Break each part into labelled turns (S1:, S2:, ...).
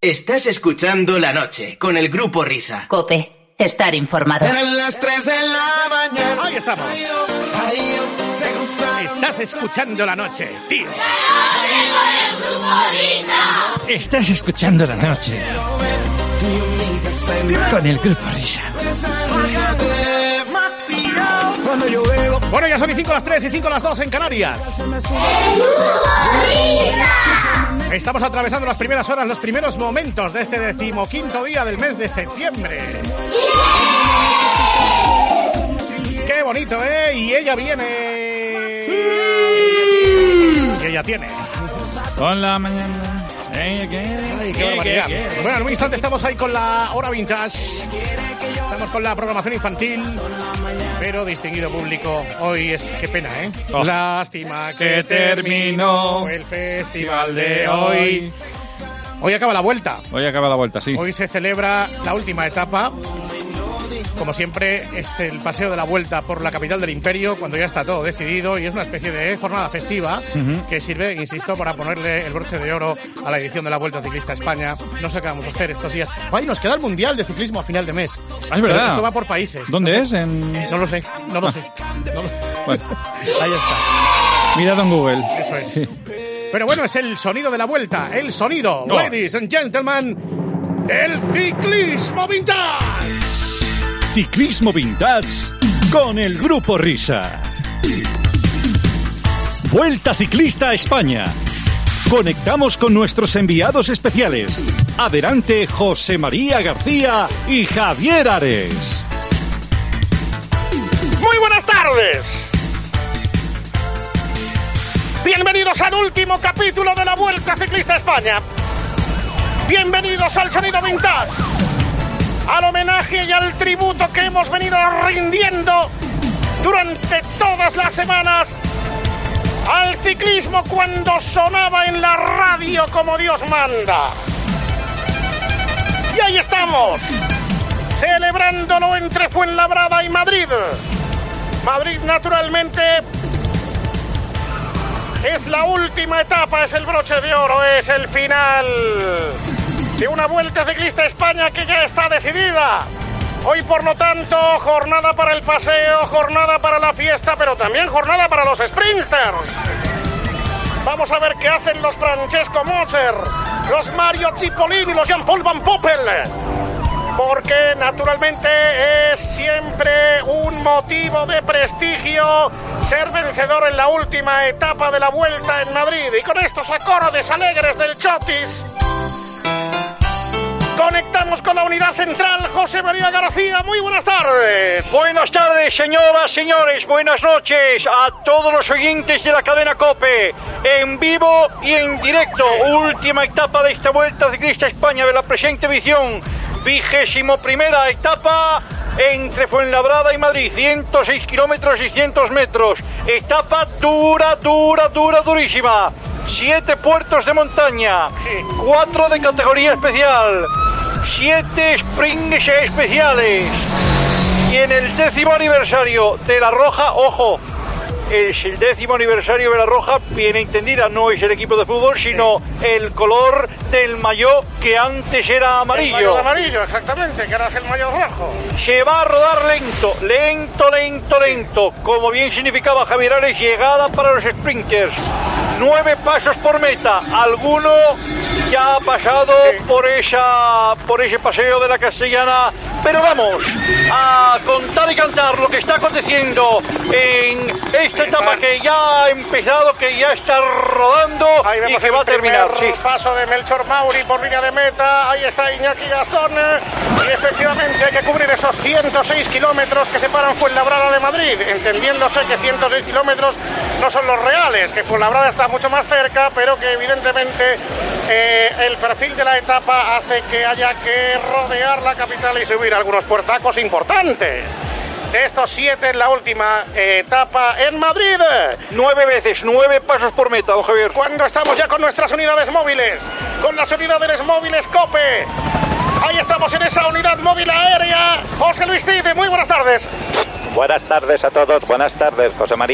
S1: Estás escuchando La Noche con el Grupo Risa.
S2: COPE. Estar informado.
S3: Eran las 3 de la mañana.
S4: Ahí estamos. Estás escuchando La Noche, tío.
S5: Estás escuchando La Noche con el Grupo Risa.
S4: Bueno, ya son y 5 las 3 y 5 las 2 en Canarias. Estamos atravesando las primeras horas, los primeros momentos de este 15º día del mes de septiembre. ¡Qué bonito, Y ella viene. Y ella tiene.
S5: Con la mañana.
S4: Ay, qué barbaridad. Bueno, en un instante estamos ahí con la hora vintage. Estamos con la programación infantil. Pero, distinguido público, hoy es... Qué pena,
S5: Oh.
S4: Lástima que terminó el festival de hoy. Hoy acaba la vuelta.
S5: Hoy acaba la vuelta, sí.
S4: Hoy se celebra la última etapa. Como siempre, es el paseo de la vuelta por la capital del imperio, cuando ya está todo decidido, y es una especie de jornada festiva que sirve, insisto, para ponerle el broche de oro a la edición de la Vuelta Ciclista a España. No sé qué vamos a hacer estos días. ¡Ay, nos queda el Mundial de Ciclismo a final de mes!
S5: Ah, es verdad.
S4: Pero esto va por países.
S5: ¿Dónde es?
S4: No lo sé.
S5: Bueno.
S4: Ahí está.
S5: Mirad en Google.
S4: Eso es.
S5: Sí.
S4: Pero bueno, es el sonido de la vuelta, el sonido,
S5: No.
S4: ladies and gentlemen, del ciclismo vintage.
S5: Ciclismo Vintage con el Grupo Risa. Vuelta Ciclista a España. Conectamos con nuestros enviados especiales. Adelante José María García y Javier Ares.
S4: Muy buenas tardes. Bienvenidos al último capítulo de la Vuelta Ciclista a España. Bienvenidos al sonido vintage. Al homenaje y al tributo que hemos venido rindiendo durante todas las semanas al ciclismo cuando sonaba en la radio como Dios manda. Y ahí estamos, celebrándolo entre Fuenlabrada y Madrid. Madrid, naturalmente, es la última etapa, es el broche de oro, es el final de una Vuelta Ciclista a España que ya está decidida. Hoy, por lo tanto, jornada para el paseo, jornada para la fiesta, pero también jornada para los sprinters. Vamos a ver qué hacen los Francesco Moser, los Mario Cipollini, los Jean-Paul Van Poppel. Porque, naturalmente, es siempre un motivo de prestigio ser vencedor en la última etapa de la Vuelta en Madrid. Y con estos acordes alegres del Chotis, conectamos con la unidad central, José María García. Muy buenas tardes.
S6: Buenas tardes, señoras, señores. Buenas noches a todos los oyentes de la cadena COPE. En vivo y en directo. Última etapa de esta Vuelta Ciclista a España de la presente edición. 21ª etapa entre Fuenlabrada y Madrid. 106 kilómetros y 100 metros. Etapa durísima. 7 puertos de montaña, 4 de categoría especial, 7 sprints especiales. Y en el 10º aniversario de La Roja, ojo, es el 10º aniversario de La Roja, bien entendida, no es el equipo de fútbol, sino el color del maillot que antes era amarillo.
S4: El maillot amarillo, exactamente, que ahora es el maillot rojo.
S6: Se va a rodar lento, como bien significaba Javier Ares, llegada para los sprinters. 9 pasos por meta, alguno ya ha pasado por ese paseo de la Castellana, pero vamos a contar y cantar lo que está aconteciendo en esta etapa que ya ha empezado, que ya está rodando y que va a terminar.
S4: Sí. Paso de Melchor Mauri por línea de meta, ahí está Iñaki Gastón, y efectivamente hay que cubrir esos 106 kilómetros que separan Fuenlabrada de Madrid, entendiéndose que 106 kilómetros no son los reales, que Fuenlabrada está mucho más cerca, pero que evidentemente el perfil de la etapa hace que haya que rodear la capital y subir algunos puertacos importantes. De estos 7 en la última etapa en Madrid.
S6: 9 veces, 9 pasos por meta, don Javier.
S4: Cuando estamos ya con nuestras unidades móviles, con las unidades móviles COPE. Ahí estamos en esa unidad móvil aérea. José Luis Cid, muy buenas tardes.
S7: Buenas tardes a todos, buenas tardes, José María.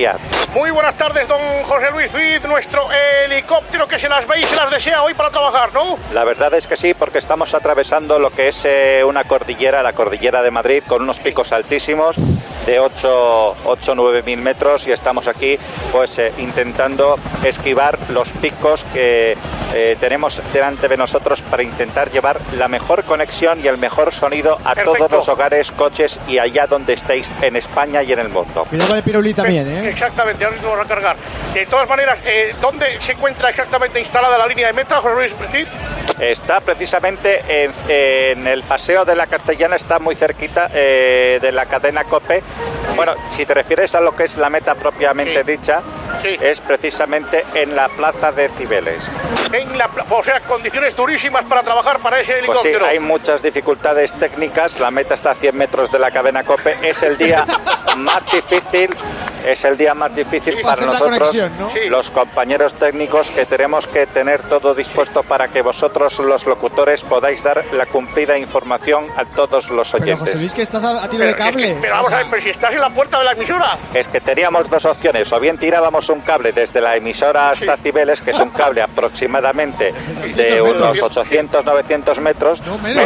S4: Muy buenas tardes, don José Luis Cid, nuestro helicóptero que se las ve y se las desea hoy para trabajar, ¿no?
S7: La verdad es que sí, porque estamos atravesando lo que es una cordillera, la cordillera de Madrid, con unos picos altísimos de 8-9 mil metros, y estamos aquí pues intentando esquivar los picos que tenemos delante de nosotros para intentar llevar la mejor conexión y el mejor sonido a todos los hogares, coches y allá donde estéis en España y en el mundo.
S8: Cuidado con el pirulí también, ¿eh?
S4: Exactamente, ahora mismo vamos a cargar. De todas maneras, ¿dónde se encuentra exactamente instalada la línea de meta, José Luis Cid?
S7: Está precisamente en el Paseo de la Castellana, está muy cerquita de la cadena COPE. Bueno, si te refieres a lo que es la meta propiamente dicha, es precisamente en la plaza de Cibeles.
S4: O sea, condiciones durísimas para trabajar para ese helicóptero.
S7: Pues sí, hay muchas dificultades técnicas, la meta está a 100 metros de la cadena COPE, es el día más difícil. Es el día más difícil para nosotros, ¿no? Los compañeros técnicos, que tenemos que tener todo dispuesto para que vosotros, los locutores, podáis dar la cumplida información a todos los oyentes.
S8: Pero José Luis, que estás a tiro de cable.
S4: Pero vamos a ver, pero si estás en la puerta de la emisora.
S7: Es que teníamos dos opciones, o bien tirábamos un cable desde la emisora hasta Cibeles, que es un cable aproximadamente de unos 800-900 metros,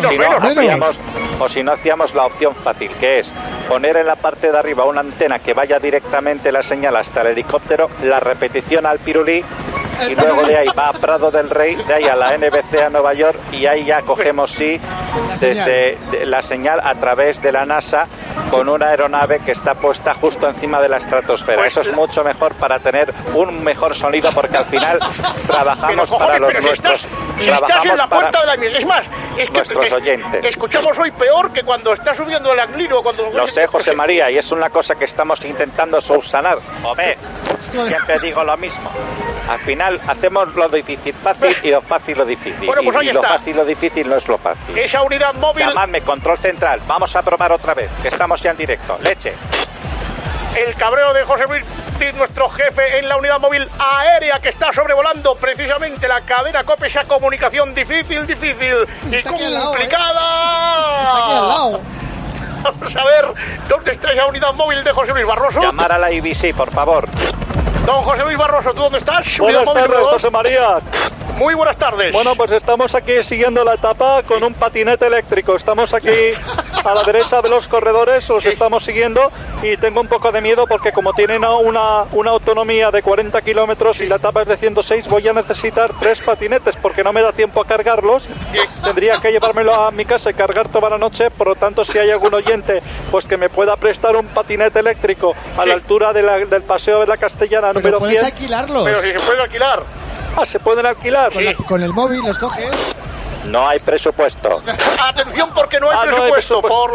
S7: o si no hacíamos la opción fácil, que es poner en la parte de arriba una antena que vaya directamente la señal hasta el helicóptero, la repetición al pirulí, y luego de ahí va a Prado del Rey, de ahí a la NBC a Nueva York, y ahí ya cogemos desde la señal a través de la NASA con una aeronave que está puesta justo encima de la estratosfera. Eso es mucho mejor para tener un mejor sonido, porque al final trabajamos para los nuestros.
S4: Estás en la puerta de la emisora. Es más, es que
S7: nuestros oyentes.
S4: Te escuchamos hoy peor que cuando estás subiendo el Anglino.
S7: Lo sé, José María, y es una cosa que estamos intentando subsanar. Hombre, siempre digo lo mismo. Al final hacemos lo difícil fácil y lo fácil lo difícil.
S4: Bueno, pues ahí
S7: lo fácil lo difícil no es lo fácil.
S4: Esa unidad móvil...
S7: Llamadme, control central. Vamos a probar otra vez, que estamos ya en directo. Leche.
S4: El cabreo de José Luis Cid, nuestro jefe en la unidad móvil aérea que está sobrevolando precisamente la cadena COPE, esa comunicación difícil y complicada.
S8: Está aquí al lado.
S4: Vamos a ver dónde está esa unidad móvil de José Luis Barroso.
S7: Llamar a la IBC, por favor.
S4: Don José Luis Barroso, ¿tú dónde estás?
S6: Buenas tardes, José María.
S4: Muy buenas tardes.
S6: Bueno, pues estamos aquí siguiendo la etapa con un patinete eléctrico. Estamos aquí a la derecha de los corredores, los estamos siguiendo, y tengo un poco de miedo porque como tienen una autonomía de 40 kilómetros y la etapa es de 106, voy a necesitar 3 patinetes porque no me da tiempo a cargarlos. Tendría que llevármelo a mi casa y cargar toda la noche. Por lo tanto, si hay algún oyente pues que me pueda prestar un patinete eléctrico a la altura del Paseo de la Castellana número 100.
S8: Puedes alquilarlos.
S4: Pero si se pueden alquilar.
S6: ¿Se pueden alquilar?
S8: Con el móvil los coges.
S7: No hay presupuesto.
S4: Atención, porque no hay presupuesto. Por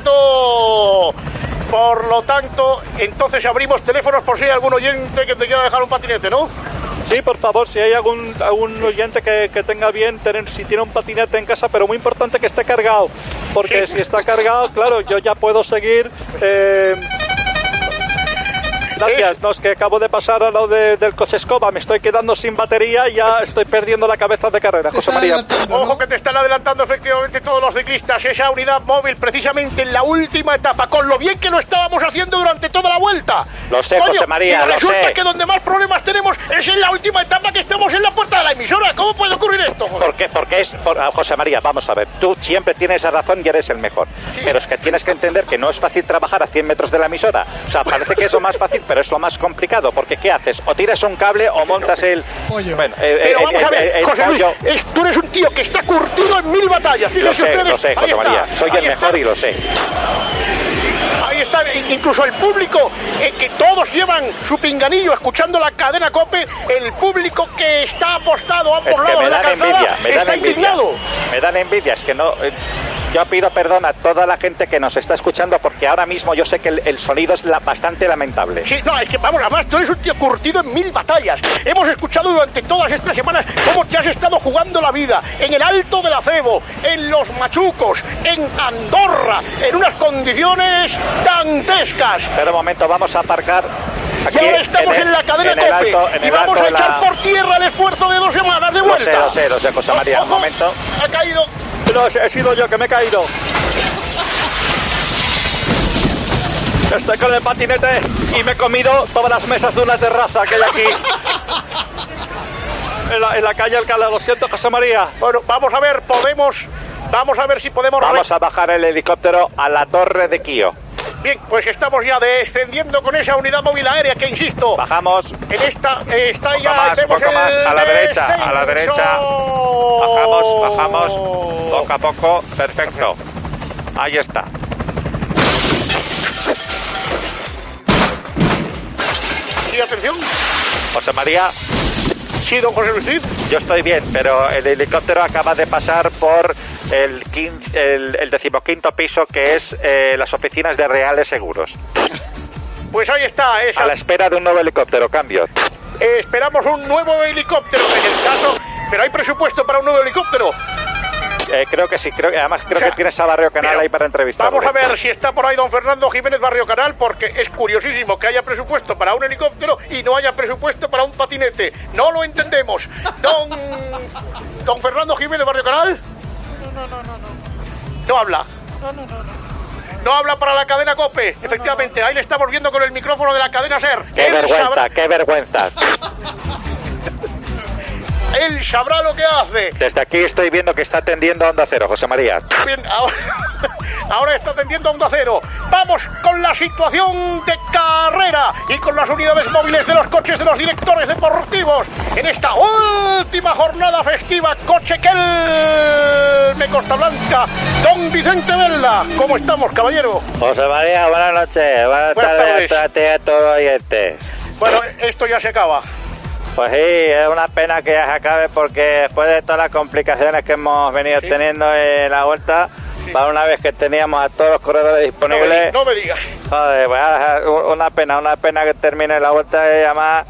S4: lo tanto, entonces abrimos teléfonos por si hay algún oyente que te quiera dejar un patinete, ¿no?
S6: Sí, por favor, si hay algún oyente que tenga bien, si tiene un patinete en casa, pero muy importante que esté cargado, porque si está cargado, claro, yo ya puedo seguir... Gracias, no, es que acabo de pasar al lado del coche escoba, me estoy quedando sin batería y ya estoy perdiendo la cabeza de carrera, José María.
S4: Ojo que te están adelantando efectivamente todos los ciclistas, esa unidad móvil precisamente en la última etapa, con lo bien que lo estábamos haciendo durante toda la vuelta.
S7: Lo sé, José María, lo sé.
S4: Resulta que donde más problemas tenemos es en la última etapa, que estamos en la puerta de la emisora. ¿Cómo puede ocurrir esto, joder?
S7: Porque José María, vamos a ver, tú siempre tienes razón y eres el mejor, pero es que tienes que entender que no es fácil trabajar a 100 metros de la emisora. O sea, parece que es lo más fácil, pero es lo más complicado, porque ¿qué haces? O tiras un cable o montas el
S8: pollo.
S7: Bueno,
S4: pero vamos a ver, José Luis, tú eres un tío que está curtido en 1000 batallas.
S7: Lo sé, José María, soy el mejor y lo sé.
S4: Ahí está, incluso el público, que todos llevan su pinganillo escuchando la cadena COPE, el público que está apostado a ambos lados de la calzada está indignado.
S7: Me dan envidia, es que no... Yo pido perdón a toda la gente que nos está escuchando, porque ahora mismo yo sé que el sonido es bastante lamentable.
S4: Sí, no, es que vamos, además tú eres un tío curtido en 1000 batallas. Hemos escuchado durante todas estas semanas cómo te has estado jugando la vida en el Alto del Acebo, en Los Machucos, en Andorra, en unas condiciones dantescas.
S7: Pero un momento, vamos a aparcar. Aquí,
S4: y ahora estamos en la cadena COPE y vamos a echar por tierra el esfuerzo de 2 semanas de vuelta.
S7: Lo sé, José María, un momento.
S4: Ha caído.
S6: No, he sido yo que me he caído. Estoy con el patinete. y me he comido todas las mesas de una terraza que hay aquí. En la calle Alcalá, lo siento, José María.
S4: Bueno, vamos a ver si podemos...
S7: Vamos a bajar el helicóptero a la torre de Kio.
S4: Bien, pues estamos ya descendiendo con esa unidad móvil aérea que, insisto...
S7: Bajamos.
S4: En esta está
S7: poco
S4: ya...
S7: Más, poco más, a la derecha, a la derecha. Bajamos, poco a poco, perfecto. Ahí está.
S4: Sí, atención.
S7: José María.
S4: Sí, don José Luis Cid.
S7: Yo estoy bien, pero el helicóptero acaba de pasar por el 15º piso, que es las oficinas de Reales Seguros.
S4: Pues ahí está.
S7: A la espera de un nuevo helicóptero, cambio.
S4: Esperamos un nuevo helicóptero en el caso, pero hay presupuesto para un nuevo helicóptero.
S7: Creo que sí, además creo que tienes a Barrio Canal ahí para entrevistar.
S4: Vamos a ver si está por ahí don Fernando Jiménez Barrio Canal, porque es curiosísimo que haya presupuesto para un helicóptero y no haya presupuesto para un patinete. No lo entendemos. Don Fernando Jiménez Barrio Canal. No habla. No habla para la cadena COPE. Efectivamente, ahí le estamos viendo con el micrófono de la cadena SER.
S7: Qué vergüenza.
S4: Él sabrá lo que hace.
S7: Desde aquí estoy viendo que está atendiendo a Onda Cero, José María.
S4: Bien, ahora está atendiendo a Onda Cero. Vamos con la situación de carrera y con las unidades móviles de los coches de los directores deportivos en esta última jornada festiva. Cochequel de Costa Blanca. Don Vicente Velda, ¿cómo estamos, caballero?
S7: José María, buenas noches. Buenas tardes a todos los oyentes.
S4: Bueno, esto ya se acaba.
S7: Pues sí, es una pena que ya se acabe, porque después de todas las complicaciones que hemos venido teniendo en la vuelta, para una vez que teníamos a todos los corredores disponibles...
S4: No me digas.
S7: Joder, pues una pena que termine la vuelta y además...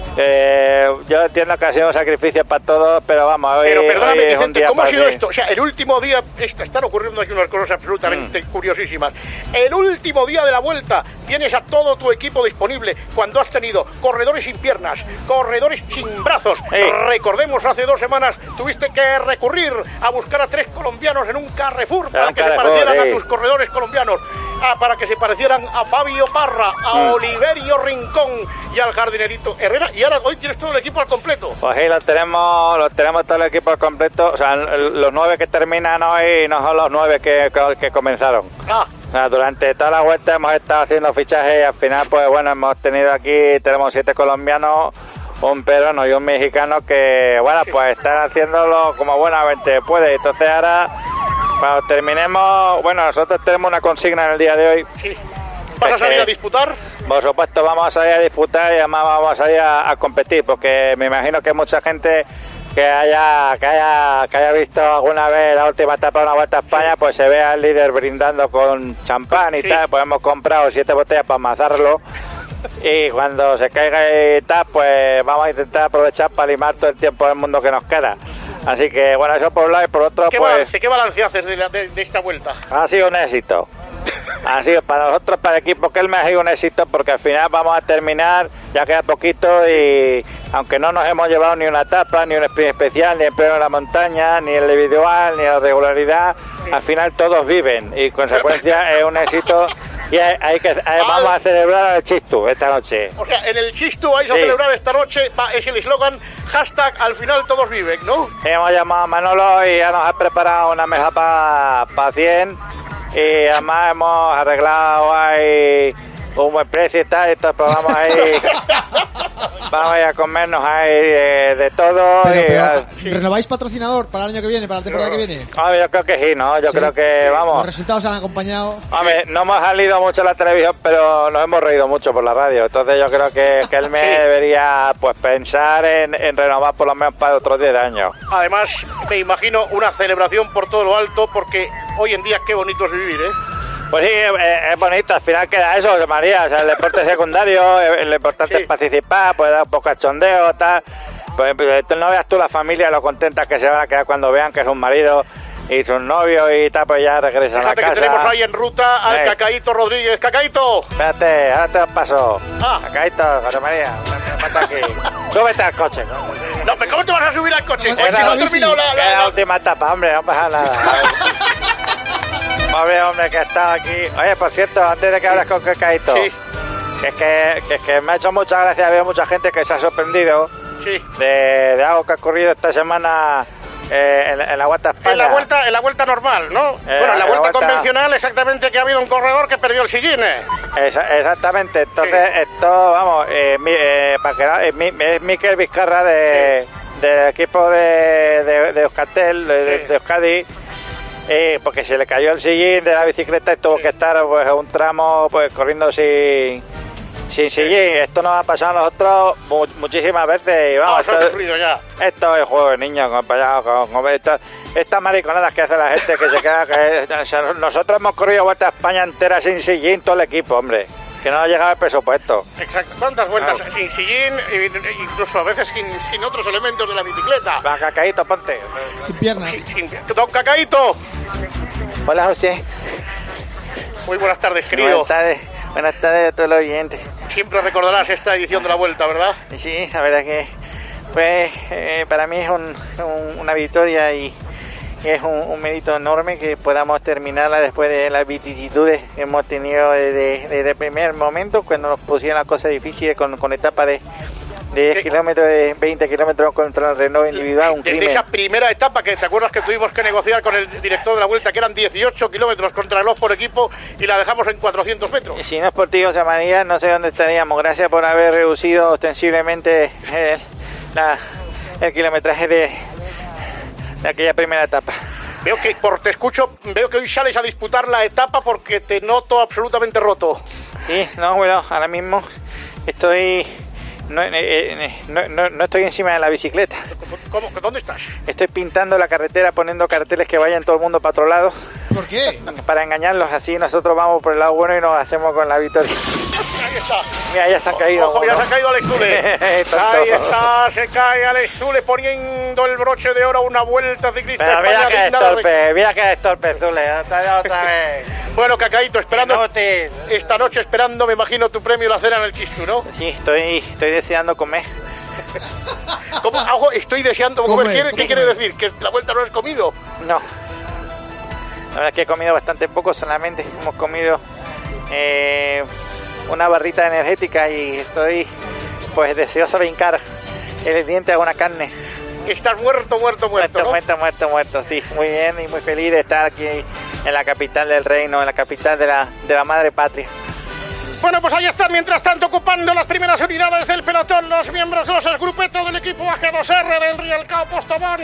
S7: yo entiendo que ha sido un sacrificio para todos, pero vamos, hoy,
S4: pero perdóname,
S7: hoy es
S4: Vicente,
S7: un día
S4: ¿cómo ha sido
S7: ti.
S4: esto? O sea, el último día, están ocurriendo aquí unas cosas absolutamente curiosísimas. El último día de la vuelta tienes a todo tu equipo disponible cuando has tenido corredores sin piernas, corredores sin brazos. Recordemos, hace 2 semanas tuviste que recurrir a buscar a 3 colombianos en un Carrefour para que se parecieran a tus corredores colombianos, para que se parecieran a Fabio Parra, a Oliverio Rincón y al jardinerito Herrera. Y ahora hoy tienes todo el equipo al completo.
S7: Pues sí, lo tenemos todo el equipo al completo. O sea, los 9 que terminan hoy no son los 9 que comenzaron. O sea, durante toda la vuelta hemos estado haciendo fichajes y al final, pues bueno, hemos tenido aquí, tenemos 7 colombianos, un peruano y un mexicano que, bueno, pues están haciéndolo como buenamente puede. Entonces ahora, cuando terminemos, bueno, nosotros tenemos una consigna en el día de hoy.
S4: Sí. ¿Vas a salir a disputar?
S7: Por supuesto, vamos a salir a disputar y además vamos a salir a competir, porque me imagino que mucha gente que haya visto alguna vez la última etapa de una Vuelta a España, pues se ve al líder brindando con champán y tal. Pues hemos comprado 7 botellas para amasarlo y cuando se caiga y tal, pues vamos a intentar aprovechar para limar todo el tiempo del mundo que nos queda. Así que bueno, eso por un lado, y por otro,
S4: ¿Qué balance haces de esta vuelta?
S7: Ha sido un éxito. Ha sido para nosotros, para el equipo que él me ha sido un éxito, porque al final vamos a terminar, ya queda poquito, y aunque no nos hemos llevado ni una etapa, ni un sprint especial, ni el premio de la montaña, ni el individual, ni la regularidad, al final todos viven y en consecuencia es un éxito. Y vamos a celebrar el Chistu esta noche.
S4: O sea, en el Chistu vais a celebrar esta noche, es el eslogan, #al final todos viven, ¿no?
S7: Hemos llamado a Manolo y ya nos ha preparado una mesa para 100 y además hemos arreglado ahí un buen precio y tal, y entonces pues vamos a ir a comernos ahí de todo.
S8: Pero ¿renováis patrocinador para el año que viene, para la temporada que viene?
S7: Yo creo que sí, ¿no? Yo creo que, vamos...
S8: Los resultados han acompañado.
S7: Hombre, no hemos salido mucho en la televisión, pero nos hemos reído mucho por la radio. Entonces yo creo que él me debería pues pensar en renovar por lo menos para otros 10 años.
S4: Además, me imagino una celebración por todo lo alto, porque hoy en día qué bonito es vivir, ¿eh?
S7: Pues sí, es bonito, al final queda eso, María, o sea, el deporte secundario, lo importante es participar, pues dar un poco de chondeo, tal. Pues no veas tú la familia, lo contentas que se van a quedar cuando vean que es un marido y sus novios y tal, pues ya regresan a casa.
S4: Que tenemos ahí en ruta al Cacaíto Rodríguez. ¡Cacaíto!
S7: Espérate, ahora te lo paso. Cacaíto, José María, vete aquí. Súbete al coche.
S4: No, pero ¿cómo te vas a subir al coche?
S7: Pues
S4: no terminado
S7: la última etapa, hombre, no pasa nada. Pobre hombre que está aquí. Oye, por cierto, antes de que hables con Cacaíto, Es que me ha hecho mucha gracia, veo mucha gente que se ha sorprendido de algo que ha ocurrido esta semana en la Vuelta a España.
S4: En la vuelta normal, ¿no? Bueno, en la vuelta convencional exactamente, que ha habido un corredor que perdió el sillín.
S7: Exactamente, entonces esto, vamos, es Miquel Vizcarra del equipo de Euskaltel, de Euskadi, porque se le cayó el sillín de la bicicleta y tuvo que estar pues un tramo pues corriendo sin sillín. Esto nos ha pasado a nosotros muchísimas veces y vamos, esto es juego de niños, estas mariconadas que hace la gente que se queda nosotros hemos corrido Vuelta a España entera sin sillín, todo el equipo, hombre, que no ha llegado el presupuesto.
S4: Exacto, ¿cuántas vueltas sin sillín, incluso a veces sin otros elementos de la bicicleta?
S7: Va, Cacaíto, ponte.
S8: Sin piernas.
S4: Don Cacaíto.
S7: Hola, José.
S4: Muy buenas tardes, querido.
S7: Buenas tardes a todos los oyentes.
S4: Siempre recordarás esta edición de la Vuelta, ¿verdad?
S7: Sí, la verdad que pues para mí es una victoria y es un mérito enorme que podamos terminarla después de las vicisitudes que hemos tenido desde el primer momento, cuando nos pusieron las cosas difíciles con etapas de 10 kilómetros, de 20 kilómetros contra el Renault individual, un crimen.
S4: Desde esa primera etapa, que te acuerdas que tuvimos que negociar con el director de la Vuelta, que eran 18 kilómetros contra reloj por equipo, y la dejamos en 400 metros.
S7: Y si no es por ti, José María, no sé dónde estaríamos. Gracias por haber reducido ostensiblemente el kilometraje de aquella primera etapa.
S4: Veo que veo que hoy sales a disputar la etapa porque te noto absolutamente roto.
S7: Sí, no, bueno, ahora mismo estoy... No estoy encima de la bicicleta.
S4: ¿Cómo? ¿Dónde estás?
S7: Estoy pintando la carretera, poniendo carteles que vayan todo el mundo para otro lado.
S8: ¿Por qué?
S7: Para engañarlos, así nosotros vamos por el lado bueno y nos hacemos con la victoria.
S4: Ahí está.
S7: Mira, ya se han caído.
S4: Ojo, ya se ha caído Alex Zule. Ahí está, se cae Alex Zule poniendo el broche de oro a una Vuelta Ciclista
S7: Pero
S4: España.
S7: mira que es torpe, Zule. Otra vez.
S4: Bueno, Cacaíto, esperando esta noche, esperando, me imagino, tu premio la cena en el Chistu, ¿no?
S7: Sí, estoy deseando comer.
S4: ¿Cómo? Estoy deseando comer. ¿Qué quiere decir? ¿Que la Vuelta no has comido?
S7: No. La verdad es que he comido bastante poco, solamente hemos comido una barrita energética y estoy pues deseoso de hincar el diente a una carne.
S4: Estás muerto, ¿no?
S7: Muerto, sí, muy bien y muy feliz de estar aquí en la capital del reino, en la capital de la madre patria.
S4: Bueno, pues ahí están, mientras tanto, ocupando las primeras unidades del pelotón, los miembros de los grupetos del equipo AG2R del Rielcao Postobón.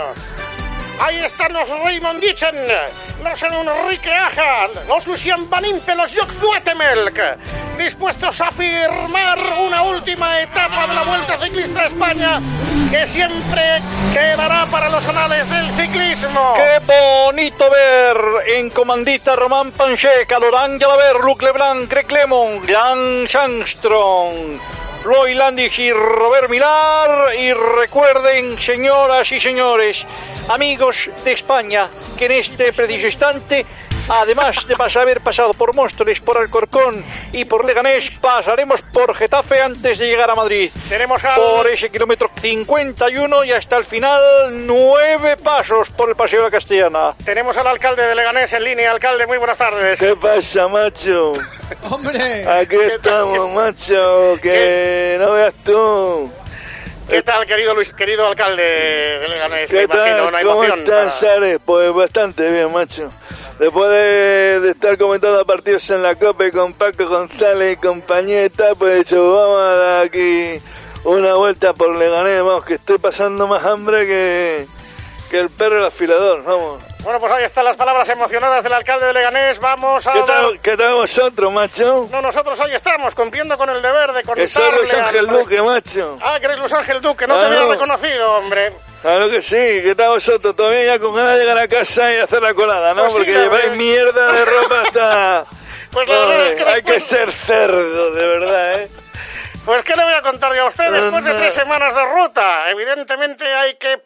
S4: Ahí están los Raymond Dichen, los Enrique Aja, los Lucien Van Impe, los Jock Zuetemelk, dispuestos a firmar una última etapa de la Vuelta Ciclista España, que siempre quedará para los anales del ciclismo.
S6: ¡Qué bonito ver en comandita Román Panchek, Laurent Jalabert, Luc Leblanc, Greg Lemon, Jan Sangström, Roy Landis y Robert Millar. Y recuerden, señoras y señores, amigos de España, que en este preciso instante, además de haber pasado por Móstoles, por Alcorcón y por Leganés, pasaremos por Getafe antes de llegar a Madrid.
S4: Tenemos
S6: por ese kilómetro 51 y hasta el final 9 pasos por el Paseo de la Castellana.
S4: Tenemos al alcalde de Leganés en línea. Alcalde, muy buenas tardes.
S9: ¿Qué pasa, macho?
S8: ¡Hombre!
S9: Aquí estamos, macho, que no veas tú.
S4: ¿Qué tal, querido alcalde de Leganés?
S9: ¿Qué tal? ¿Cómo estás, Sárez? Pues bastante bien, macho. Después de estar comentando partidos en la COPE con Paco González y compañía y tal, pues he dicho, vamos a dar aquí una vuelta por Leganés, vamos, que estoy pasando más hambre que el perro del afilador, vamos.
S4: Bueno, pues ahí están las palabras emocionadas del alcalde de Leganés. Vamos a...
S9: ¿Qué tal vosotros, macho?
S4: No, nosotros ahí estamos, cumpliendo con el deber de contarle...
S9: Que soy Luis Ángel Duque, macho.
S4: Ah, que eres Luis Ángel Duque, no te había reconocido, hombre.
S9: Claro que sí, ¿qué tal vosotros? Todavía ya con ganas de llegar a casa y hacer la colada, ¿no? Pues porque sí, lleváis mierda de ropa hasta...
S4: Pues la verdad es que
S9: hay que ser cerdo, de verdad, ¿eh?
S4: Pues ¿qué le voy a contar yo a usted después de 3 semanas de ruta? Evidentemente hay que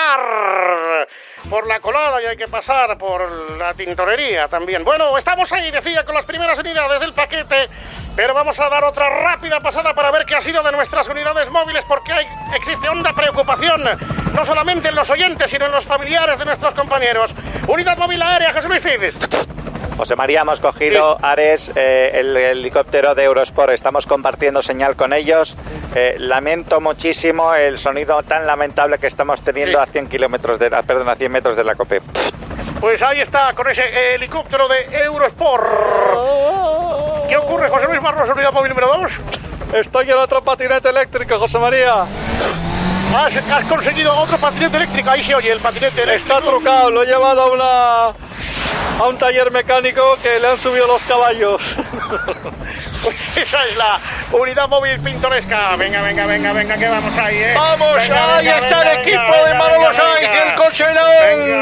S4: pasar por la colada y hay que pasar por la tintorería también. Bueno, estamos ahí, decía, con las primeras unidades del paquete, pero vamos a dar otra rápida pasada para ver qué ha sido de nuestras unidades móviles, porque existe honda preocupación, no solamente en los oyentes, sino en los familiares de nuestros compañeros. Unidad móvil aérea, Jesús Luis Cid.
S7: José María, hemos cogido, Ares, el helicóptero de Eurosport. Estamos compartiendo señal con ellos. Lamento muchísimo el sonido tan lamentable que estamos teniendo a 100 a 100 metros de la COPE.
S4: Pues ahí está, con ese helicóptero de Eurosport. ¿Qué ocurre, José Luis Barros, unidad móvil número 2?
S6: Estoy en otro patinete eléctrico, José María.
S4: Has conseguido otro patinete eléctrico. Ahí se oye el patinete eléctrico.
S6: Está trucado, lo he llevado a un taller mecánico que le han subido los caballos.
S4: Pues esa es la unidad móvil pintoresca. Venga, que vamos ahí,
S6: ¡Vamos!
S4: Venga,
S6: ¡Ahí está el equipo de Manolo Sáenz, el coche de la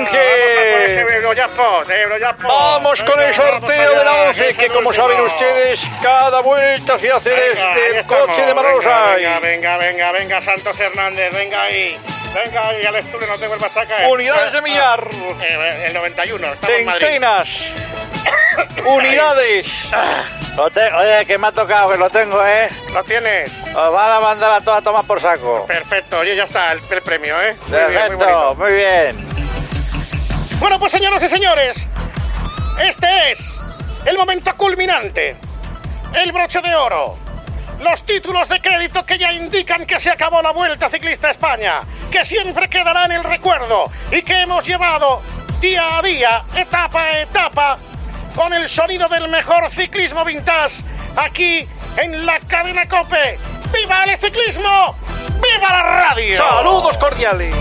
S6: 11! Vamos con el sorteo de la 11, que como saben ustedes, cada vuelta se hace desde el coche de Manolo Sáenz.
S4: Venga, Santos Hernández, venga ahí, al estudio, no te vuelvas a caer.
S6: Unidades de millar.
S4: El 91, estamos en Madrid.
S6: Centenas. Unidades.
S7: Oye, que me ha tocado, que lo tengo, ¿eh?
S4: ¿Lo tienes?
S7: Os van a mandar a todas a tomar por saco.
S4: Perfecto, oye, ya está el premio, ¿eh?
S7: Perfecto, muy bien.
S4: Bueno, pues señoras y señores, este es el momento culminante, el broche de oro, los títulos de crédito que ya indican que se acabó la Vuelta Ciclista a España, que siempre quedará en el recuerdo y que hemos llevado día a día, etapa a etapa, con el sonido del mejor ciclismo vintage, aquí en la cadena COPE. ¡Viva el ciclismo! ¡Viva la radio!
S6: ¡Saludos cordiales!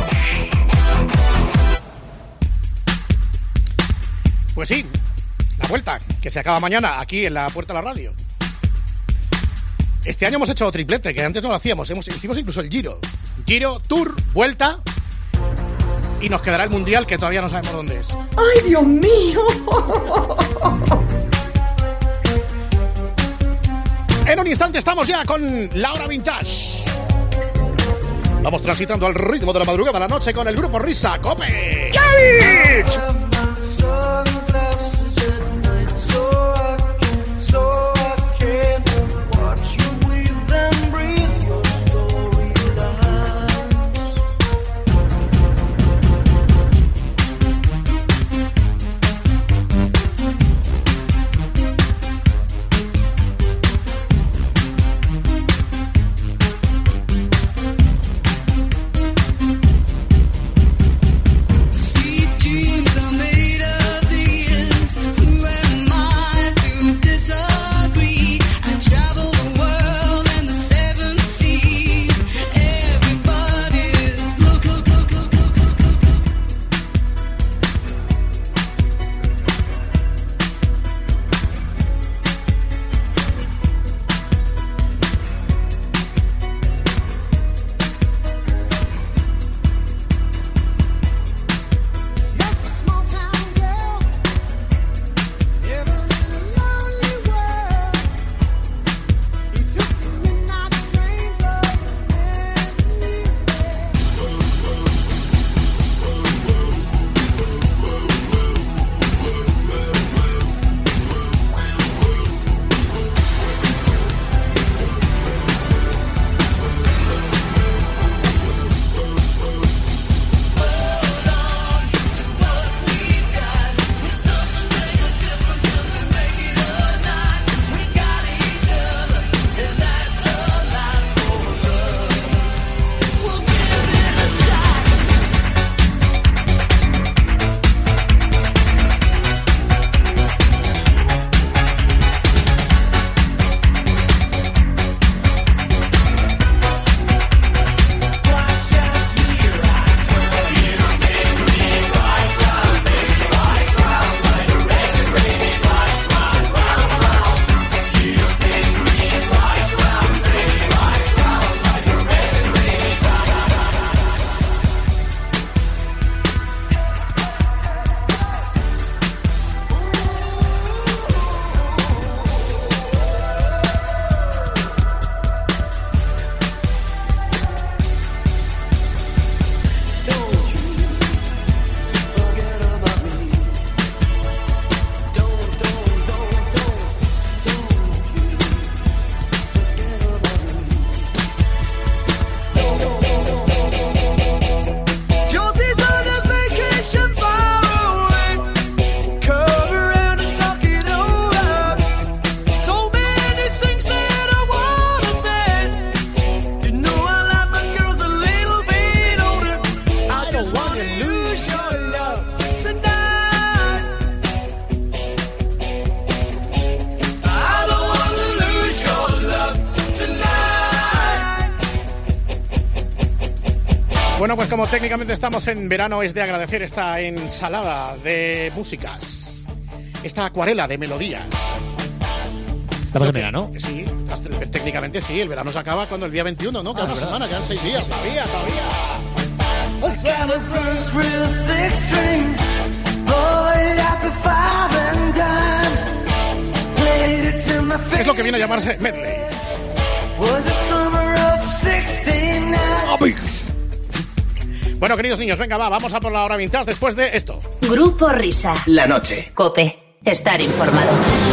S4: Pues sí, la Vuelta, que se acaba mañana, aquí en la Puerta de la Radio. Este año hemos hecho triplete, que antes no lo hacíamos. Hicimos incluso el Giro. Giro, Tour, Vuelta. Y nos quedará el Mundial, que todavía no sabemos dónde es.
S10: ¡Ay, Dios mío!
S4: En un instante estamos ya con la hora vintage. Vamos transitando al ritmo de la madrugada a la noche con el grupo Risa, ¡COPE!
S11: Sweet dreams.
S4: Bueno, pues como técnicamente estamos en verano, es de agradecer esta ensalada de músicas, esta acuarela de melodías.
S8: ¿Estamos en verano?
S4: Sí, técnicamente sí, el verano se acaba cuando el día 21, ¿no? Cada semana, quedan 6 días, todavía. Es lo que viene a llamarse medley. Bueno, queridos niños, venga, vamos a por la hora vintage después de esto.
S2: Grupo Risa.
S1: La noche.
S2: COPE. Estar informado.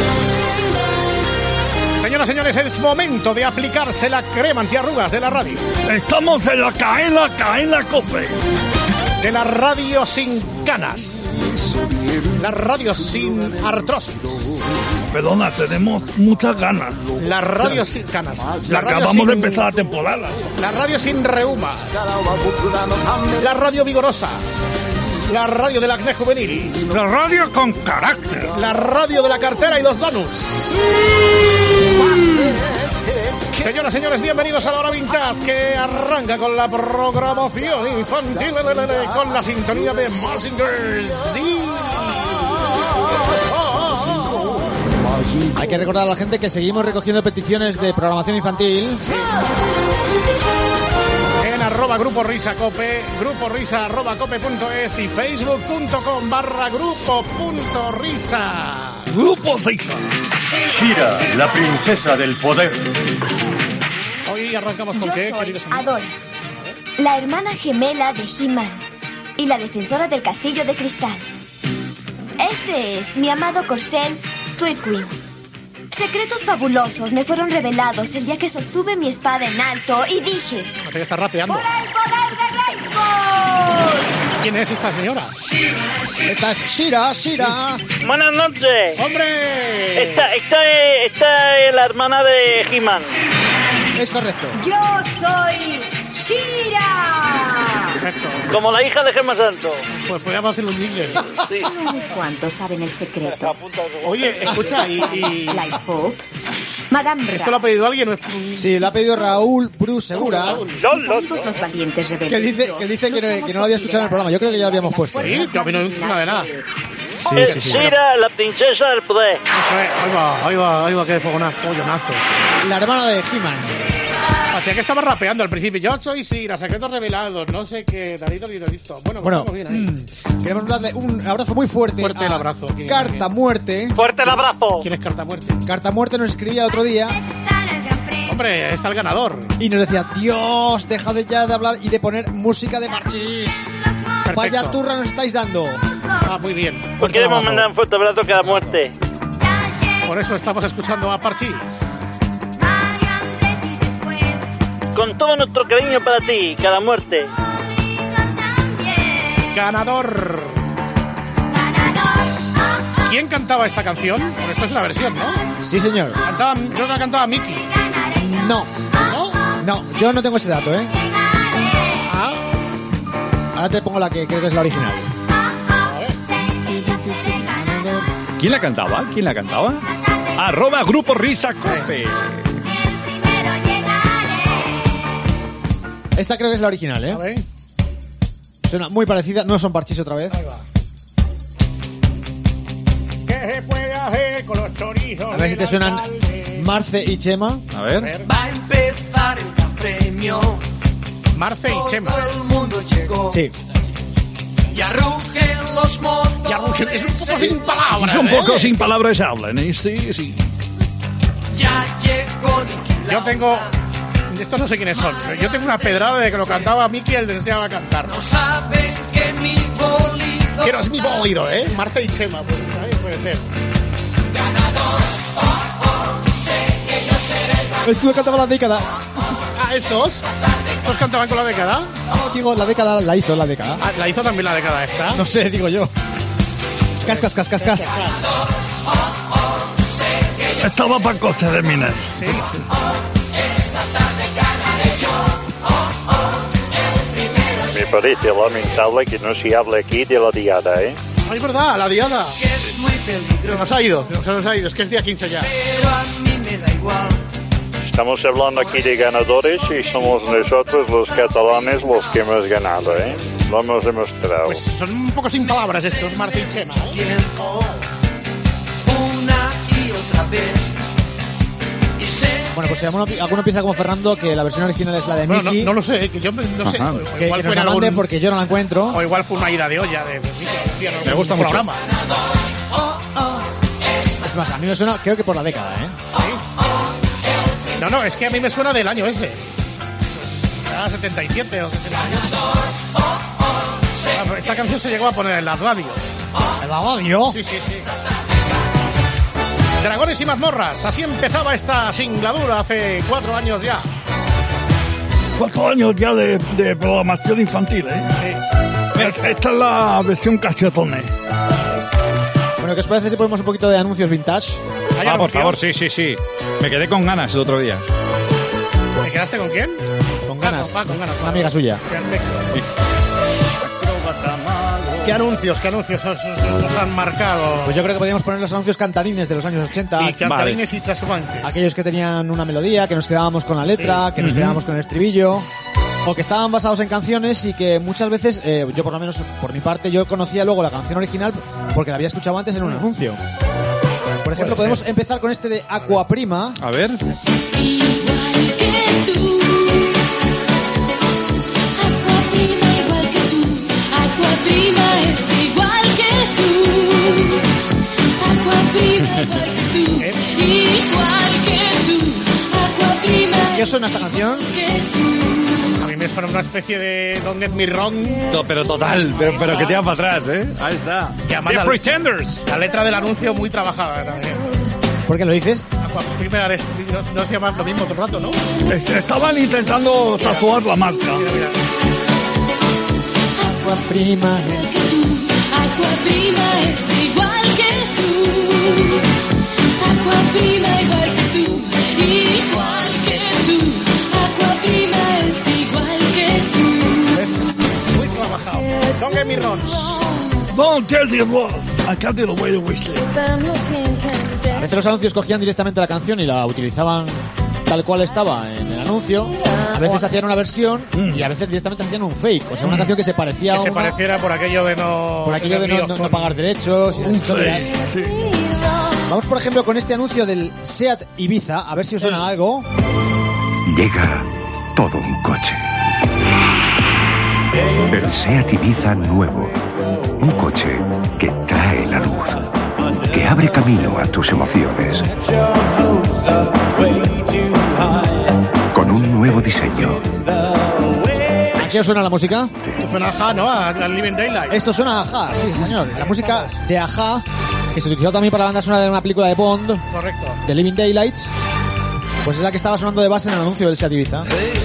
S4: Señoras y señores, es momento de aplicarse la crema antiarrugas de la radio.
S6: Estamos en la cadena COPE.
S4: De la radio sin canas. La radio sin artrosis.
S6: Perdona, tenemos muchas ganas.
S4: La radio sin canas.
S6: Acabamos de empezar la temporada.
S4: La radio sin reuma. La radio vigorosa. La radio del acné juvenil.
S6: La radio con carácter.
S4: La radio de la cartera y los donuts. Señoras y señores, bienvenidos a la hora vintage, que arranca con la programación infantil con la sintonía de Mazinger Z.
S8: Hay que recordar a la gente que seguimos recogiendo peticiones de programación infantil.
S4: En @Grupo Risa Cope, gruporisa@cope.es y facebook.com/grupo.risa.
S6: Grupo Risa.
S10: Shira, la princesa del poder.
S4: Hoy arrancamos con qué, queridos amigos.
S11: Adora, la hermana gemela de He-Man y la defensora del castillo de cristal. Este es mi amado corcel Swiftwing. Secretos fabulosos me fueron revelados el día que sostuve mi espada en alto y dije:
S4: Parece que está rapeando.
S11: ¡Por el poder de Grayskull!
S4: ¿Quién es esta señora?
S8: Esta es Shira.
S6: Buenas noches.
S4: ¡Hombre!
S6: Esta es la hermana de He-Man.
S8: Es correcto.
S11: ¡Yo soy Shira!
S4: Perfecto.
S6: Como la hija de Gemma Santo.
S4: Pues podríamos hacer un jingle.
S6: Sí.
S11: Solo unos cuantos saben el secreto.
S4: Oye, escucha, y...
S11: Lighthope, Madame Bra.
S4: ¿Esto lo ha pedido alguien? ¿No es...
S8: Sí, lo ha pedido Raúl Prus Segura.
S11: Mis amigos los valientes rebeldes.
S8: Que dice que no lo había escuchado en el programa. Yo creo que ya lo habíamos puesto.
S4: Sí, yo a mí no de nada.
S8: Sí.
S6: Shira, la princesa del poder.
S4: Eso es, ahí va, que follonazo.
S8: La hermana de He-Man.
S4: Hacía que estaba rapeando al principio. Yo soy Shira, secretos revelados, no sé qué, darito. Bueno, estamos bien ahí.
S8: Queremos darle un abrazo muy fuerte.
S4: Fuerte el abrazo.
S8: Carta Muerte.
S6: ¡Fuerte el abrazo!
S4: ¿Quién es Carta Muerte?
S8: Carta Muerte nos escribía el otro día.
S4: Hombre, está el ganador.
S8: Y nos decía: Dios, dejad ya de hablar y de poner música de Parchís. Vaya turra nos estáis dando.
S4: Muy bien.
S6: Pues queremos mandar un fuerte abrazo a cada muerte.
S4: Por eso estamos escuchando a Parchís.
S6: Con todo nuestro cariño para ti, cada muerte.
S4: Ganador. ¿Quién cantaba esta canción? Bueno, esto es una versión, ¿no?
S8: Sí, señor.
S4: Creo que la cantaba Mickey.
S8: No, yo no tengo ese dato, ¿eh?
S4: Ah.
S8: Ahora te pongo la que creo que es la original.
S5: ¿Quién la cantaba? @Grupo Risa Cope.
S8: Esta creo que es la original, ¿eh?
S4: A ver.
S8: Suena muy parecida. No son Parchís otra vez.
S4: Ahí va. ¿Qué se puede hacer con los chorizos?
S8: A ver si te suenan Marce y Chema.
S5: A ver.
S3: Va a empezar el gran premio.
S4: Marce y Chema.
S3: Todo el mundo llegó.
S8: Sí.
S3: Ya rugen los motores.
S4: Es un poco sin palabras.
S5: Es un poco sin palabras hablan, ¿eh? Sí.
S3: Ya llegó Nicky Lauda.
S4: Yo tengo... Estos no sé quiénes son. Pero yo tengo una pedrada de que lo cantaba Mickey, él deseaba cantar.
S3: No saben que mi bolido.
S4: Quiero es mi bolido, ¿eh? Marta y Chema, pues, ¿sabes? Puede ser.
S3: Ganador. Sé que yo seré el ganador.
S8: Esto lo cantaba la década.
S4: Ah, ¿estos cantaban con la década?
S8: No, digo, la década la hizo la década.
S4: Ah, la hizo también la década esta.
S8: No sé, digo yo. Cascas.
S6: Estaba para coste de minas.
S4: Sí.
S7: Me parece lamentable que no se hable aquí de la diada, ¿eh?
S4: Ay, es verdad, la diada.
S3: Que es muy peligroso.
S4: Se nos ha ido, es que es día 15 ya.
S3: Pero a mí me da igual.
S6: Estamos hablando aquí de ganadores y somos nosotros los catalanes los que hemos ganado, ¿eh? Lo hemos demostrado.
S4: Pues son un poco sin palabras estos, Marta y Chema.
S3: Una y otra vez.
S8: Bueno, pues si alguno piensa como Fernando que la versión original es la de Mickey.
S4: Bueno, no lo sé, que yo no sé.
S8: Que nos la mande porque yo no la encuentro.
S4: O igual fue una ida de olla de
S5: me gusta mucho.
S4: Programa.
S8: Es más, a mí me suena, creo que por la década, ¿eh?
S4: ¿Sí? No, es que a mí me suena del año ese. Era 77 o 78. Esta canción se llegó a poner en la radio.
S8: ¿En la radio?
S4: Sí. Dragones y mazmorras, así empezaba esta singladura hace 4 años ya.
S12: 4 años ya de programación infantil, ¿eh? Sí. Esta es la versión cachetones.
S8: Bueno, ¿qué os parece si ponemos un poquito de anuncios vintage?
S5: Por favor, sí. Me quedé con ganas el otro día.
S4: ¿Te quedaste con quién?
S8: Con ganas.
S4: Con ganas.
S8: Una amiga suya.
S4: Perfecto. Sí. ¿Qué anuncios os han marcado?
S8: Pues yo creo que podríamos poner los anuncios cantarines de los años 80.
S4: Y cantarines y trashumantes.
S8: Aquellos que tenían una melodía, que nos quedábamos con la letra, que nos quedábamos con el estribillo, o que estaban basados en canciones y que muchas veces, yo por lo menos por mi parte, yo conocía luego la canción original porque la había escuchado antes en un anuncio. Por ejemplo, podemos empezar con este de Aquaprima.
S5: A ver.
S13: Igual que tú. Aquaprima es igual que tú. Aquaprima igual que tú. Igual que tú. Aquaprima.
S8: ¿Qué os suena esta canción?
S4: A mí me suena una especie de Don't Get Me Wrong.
S5: No, pero total, pero que te va para atrás, ¿eh? Ahí está.
S4: The Pretenders. La letra del anuncio muy trabajada también.
S8: ¿Por qué lo dices?
S4: Aquaprima no hacía más lo mismo todo el rato, ¿no?
S12: Estaban intentando tatuar la marca.
S4: Mira.
S8: Aquaprima.
S13: Aquaprima es igual que tú. Aquaprima igual que tú. Igual que tú. Aquaprima es igual que tú.
S4: Muy trabajado. Don't Get Me Wrong.
S12: Don't tell the world. I can't do the way we sleep.
S8: A veces los anuncios cogían directamente la canción y la utilizaban tal cual estaba en el anuncio. A veces hacían una versión y a veces directamente hacían un fake. O sea, una canción que se parecía
S4: que se pareciera por aquello de no...
S8: Por aquello de no pagar derechos y las historias.
S12: Sí.
S8: Vamos, por ejemplo, con este anuncio del Seat Ibiza. A ver si os suena algo.
S14: Llega todo un coche. El Seat Ibiza nuevo. Un coche que trae la luz. Que abre camino a tus emociones. Con un nuevo diseño.
S8: ¿A qué os suena la música?
S4: Esto suena a Aja, ¿no? A Living Daylight.
S8: Esto suena a Aja, sí, señor. La música de Aja, que se utilizó también para la banda sonora de una película de Bond.
S4: Correcto.
S8: De Living Daylights. Pues es la que estaba sonando de base en el anuncio del Seat Ibiza.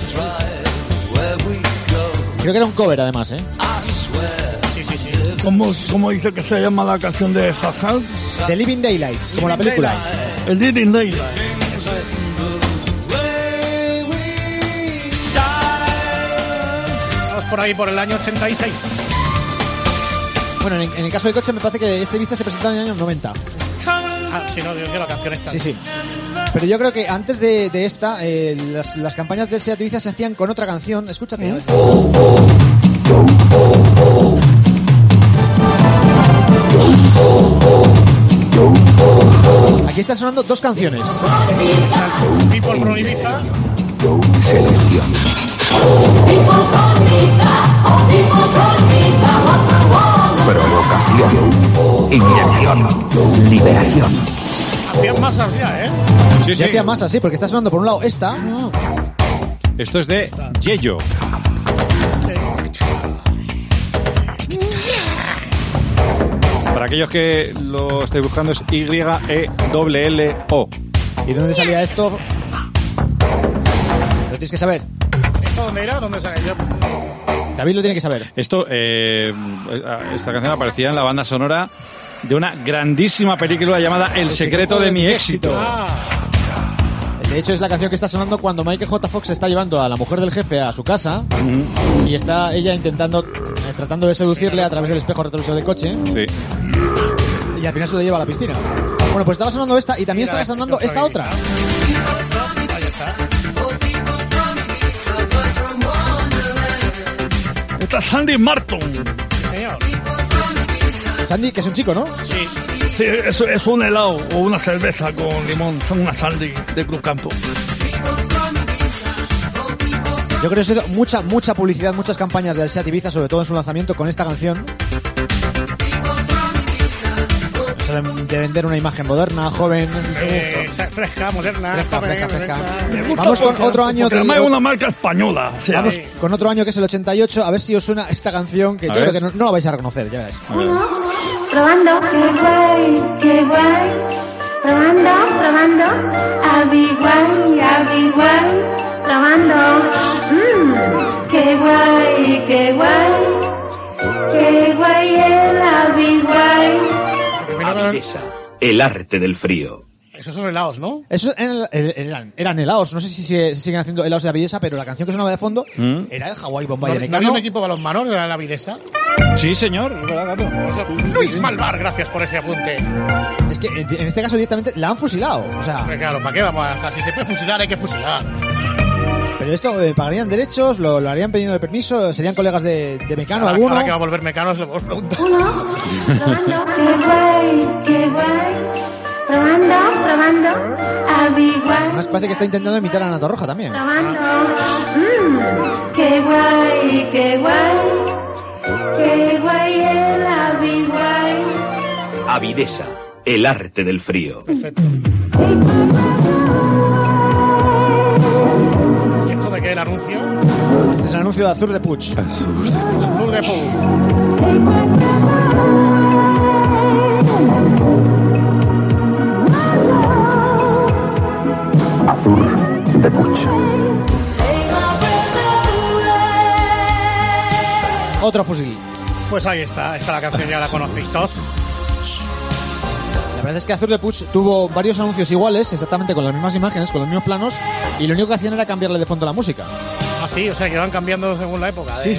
S8: Creo que era un cover, además, ¿eh?
S4: Sí.
S12: ¿Cómo dice que se llama la canción de Jaja?
S8: The Living Daylights, como la película.
S12: El Living Daylight.
S4: Vamos por ahí por el año 86.
S8: Bueno, en el caso del coche me parece que este Ibiza se presentó en el año 90.
S4: Sí, no, yo la canción esta.
S8: Sí. Pero yo creo que antes de esta, las campañas del Seat Ibiza se hacían con otra canción. Escúchate. Aquí están sonando dos canciones.
S4: People from Ibiza.
S14: Selección. Provocación. Inyección. Liberación.
S4: Hacían masas ya, ¿eh?
S5: Sí.
S8: Hacían masas, sí, porque está sonando por un lado esta.
S5: Esto es de Yello. Para aquellos que lo estáis buscando es YELLO.
S8: ¿Y dónde salía esto? Lo tienes que saber.
S4: ¿Esto dónde era? ¿Dónde salía?
S8: David lo tiene que saber.
S5: Esto, esta canción aparecía en la banda sonora de una grandísima película llamada El secreto de mi éxito.
S8: De hecho, es la canción que está sonando cuando Michael J. Fox está llevando a la mujer del jefe a su casa y está ella tratando de seducirle a través del espejo retrovisor del coche.
S5: Sí.
S8: Y al final se lo lleva a la piscina. Bueno, pues estaba sonando esta y también estaba sonando esta otra.
S12: Está Sandy Martin.
S4: Señor.
S8: Sandy, que es un chico, ¿no?
S4: Sí.
S12: Sí, eso es un helado o una cerveza con limón. Son una Sandy de Cruz Campo.
S8: Yo creo que ha sido mucha publicidad, muchas campañas del Seat Ibiza, sobre todo en su lanzamiento con esta canción. O sea, de vender una imagen moderna, joven.
S4: Fresca, moderna.
S8: Fresca. Vamos con otro año.
S12: Además es una marca española. O sea,
S8: vamos con otro año que es el 88. A ver si os suena esta canción, que yo creo que no la vais a reconocer, ya veréis.
S13: Probando, qué guay. Probando, abi guay. Probando, qué guay. Qué guay el abi guay.
S1: Abidesa, el arte del frío.
S4: Esos son helados, ¿no?
S8: Esos eran helados. No sé si se siguen haciendo helados de Abidesa, pero la canción que sonaba de fondo era el Hawái Bombay de
S4: ¿No
S8: Mecano.
S4: había un equipo de balonmano de la Abidesa?
S5: Sí, señor, es verdad, gato.
S4: Luis Malvar, gracias por ese apunte.
S8: Es que en este caso directamente la han fusilado. O sea,
S4: Claro, ¿para qué vamos a...? Si se puede fusilar, hay que fusilar.
S8: pero esto pagarían derechos, lo harían pidiendo el permiso, serían colegas de Mecano, alguno.
S4: Ahora que va a volver Mecano, os lo hemos preguntado.
S13: Probando, qué guay. Probando, abi guay.
S8: Además parece que está intentando imitar a Ana Torroja también.
S13: Probando, qué guay. Qué guay el abi guay.
S1: Abidesa, el arte del frío.
S4: Perfecto. ¿Y esto de qué el anuncio?
S8: Este es el anuncio de Azur de Puig.
S4: Azul de Puig.
S14: Azur de Puig.
S8: Otro fusil.
S4: Pues ahí está la canción, ya la conocéis todos.
S8: La verdad es que Azur de Puig tuvo varios anuncios iguales, exactamente con las mismas imágenes, con los mismos planos, y lo único que hacían era cambiarle de fondo la música.
S4: Ah, sí, o sea que van cambiando según la época.
S8: Sí.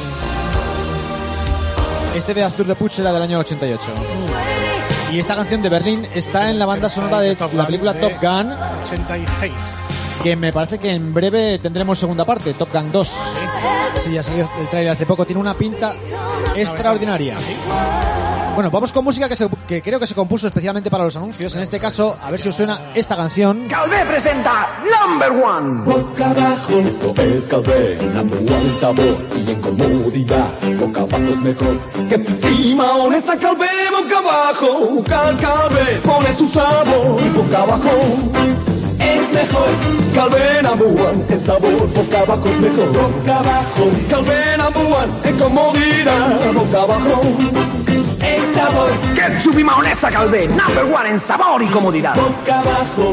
S8: Este de Azur de Puig era del año 88. Y esta canción de Berlín está en la banda sonora de la película Top Gun
S4: 86.
S8: Que me parece que en breve tendremos segunda parte, Top Gun 2. Sí, ya salió el trailer hace poco, tiene una pinta extraordinaria. Bueno, vamos con música que creo que se compuso especialmente para los anuncios. En este caso, a ver si os suena esta canción.
S15: Calvé presenta Number One.
S16: Boca abajo, esto es Calvé, Number One en sabor y en comodidad. Boca abajo es mejor que tu prima honesta. Calvé, boca abajo, Calvé pone su sabor. Boca abajo es mejor. Calvé Number One en sabor, boca abajo es mejor. Boca abajo, Calvé Number One en comodidad. Boca abajo.
S15: Ketchup y mayonesa Calvé, Number One en sabor y comodidad.
S16: Boca abajo.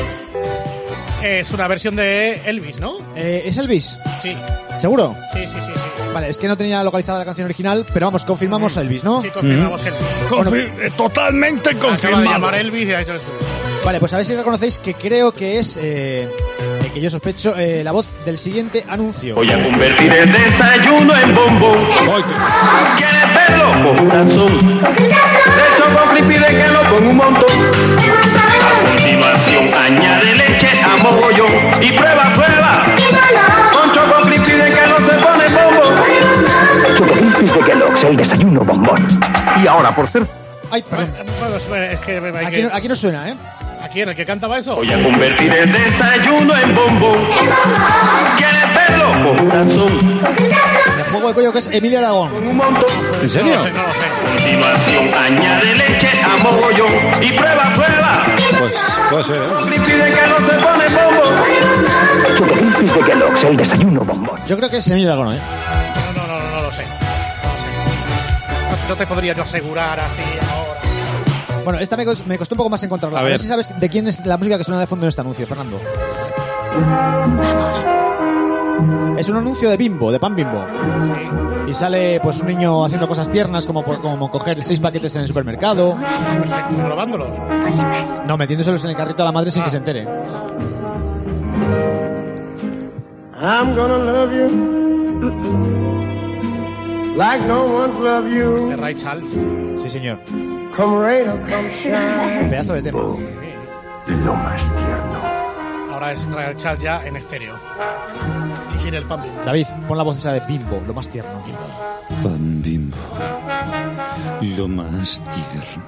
S4: Es una versión de Elvis, ¿no?
S8: ¿Es Elvis?
S4: Sí.
S8: ¿Seguro?
S4: Sí.
S8: Vale, es que no tenía localizada la canción original, pero vamos, confirmamos Elvis, ¿no?
S4: Sí, confirmamos Elvis.
S12: Totalmente
S4: Acaba
S12: confirmado.
S4: de llamar Elvis y ha hecho eso.
S8: Vale, pues a ver si reconocéis que creo que es, que yo sospecho, la voz del siguiente anuncio.
S17: Voy a convertir el desayuno en bombón. ¿Quieres verlo? Con corazón. De choco creepy de hielo con un montón. A continuación añade leche a mogollón. Y prueba. Con choco creepy de hielo se pone bombón.
S15: Choco Crispies de Kellogg's, el desayuno bombón. Y ahora, por ser...
S8: Ay, perdón.
S4: Bueno, es que
S8: Aquí no suena, ¿eh?
S4: ¿A quién? ¿El que cantaba eso?
S17: Voy a convertir el desayuno en bombón. ¿Quieres verlo? Con corazón.
S8: El juego de cuello que es Emilio Aragón.
S5: ¿En serio?
S4: No lo sé.
S17: A continuación añade leche a mogollón. Y prueba.
S5: Pues puede ser, ¿eh?
S17: Creepy de que no se pone bombón.
S15: Choco Crispies de Kellogg's, el desayuno bombón.
S8: Yo creo que es Emilio Aragón, ¿eh?
S4: No lo sé. No te podría yo asegurar así ahora.
S8: Bueno, esta me costó un poco más encontrarla. A ver si sabes de quién es la música que suena de fondo en este anuncio, Fernando. Es un anuncio de Bimbo, de pan Bimbo.
S4: Sí.
S8: Y sale pues un niño haciendo cosas tiernas como coger 6 paquetes en el supermercado.
S4: Perfecto, probándolos.
S8: No, metiéndoselos en el carrito a la madre sin que se entere.
S18: I'm gonna love you like no one's loved you.
S4: De Ray Charles.
S8: Sí, señor.
S18: Come rain or come shine.
S8: Pedazo de tema.
S14: Lo más tierno.
S4: ahora es Real Chat ya en estéreo. Y sin el pan Bimbo.
S8: David, pon la voz esa de Bimbo, lo más tierno.
S5: Pan Bimbo, lo más tierno.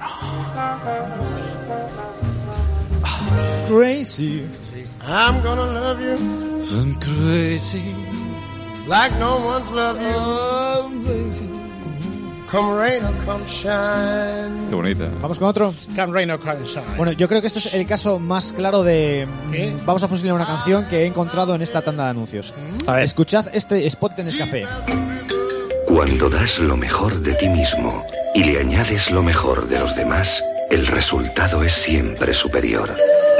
S8: Crazy.
S18: I'm gonna love you.
S5: I'm crazy.
S18: Like no one's loved you. Come rain or come shine.
S5: Qué bonita.
S8: Vamos con otro.
S4: Come rain or come shine.
S8: Bueno, yo creo que esto es el caso más claro de...
S4: ¿Qué?
S8: Vamos a fusilar una canción que he encontrado en esta tanda de anuncios.
S5: A ver.
S8: Escuchad este spot de Nescafé.
S14: Cuando das lo mejor de ti mismo y le añades lo mejor de los demás, el resultado es siempre superior.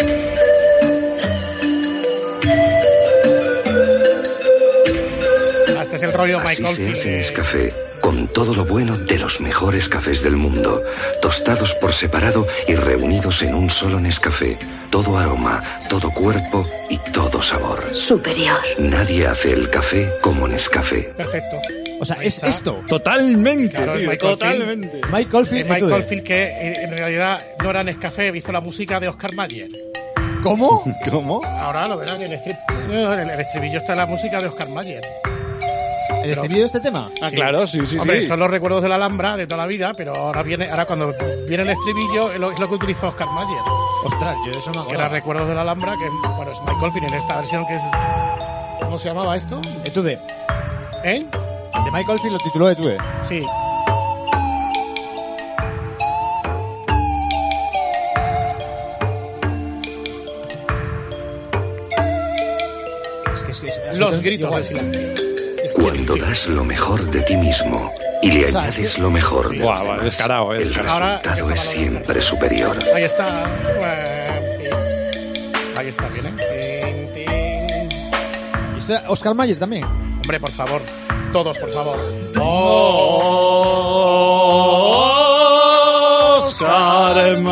S4: Este es el rollo
S14: Así
S4: Michael
S14: se hace
S4: Field.
S14: Nescafé, con todo lo bueno de los mejores cafés del mundo, tostados por separado y reunidos en un solo Nescafé. Todo aroma, todo cuerpo y todo sabor.
S2: Superior.
S14: Nadie hace el café como Nescafé.
S4: Perfecto.
S8: O sea,
S4: Ahí
S8: es
S4: está.
S8: esto.
S5: Totalmente,
S4: Claro,
S5: tío,
S4: Michael Field.
S5: totalmente.
S8: Michael Field.
S4: Michael Field, que en realidad no era Nescafé, hizo la música de Oscar Mayer.
S8: ¿Cómo?
S5: ¿Cómo?
S4: Ahora lo verán en el estribillo está la música de Oscar Mayer.
S8: ¿El estribillo de este tema?
S5: Ah, claro, sí.
S4: Hombre, son los recuerdos de la Alhambra de toda la vida, pero ahora cuando viene el estribillo es lo que utilizó Oscar Mayer.
S8: Ostras, yo de eso no me
S4: Que era
S8: acuerdo.
S4: recuerdos de la Alhambra, que bueno, es Michael Field en esta versión que es... ¿Cómo se llamaba esto?
S8: Etude.
S4: ¿Eh?
S8: De Michael Field lo tituló Etude.
S4: Sí. Los gritos del silencio.
S14: Cuando das lo mejor de ti mismo y le
S8: O sea,
S14: añades
S8: es que-
S14: lo mejor de los
S5: Guau,
S14: demás,
S5: descarado,
S14: el
S4: Ahora
S14: resultado es siempre superior.
S4: Ahí está. Ahí está, bien, ¿eh? Tin, tin.
S8: ¿Y esto era Oscar Mayer también?
S4: Hombre, por favor. Todos, por favor.
S5: Oscar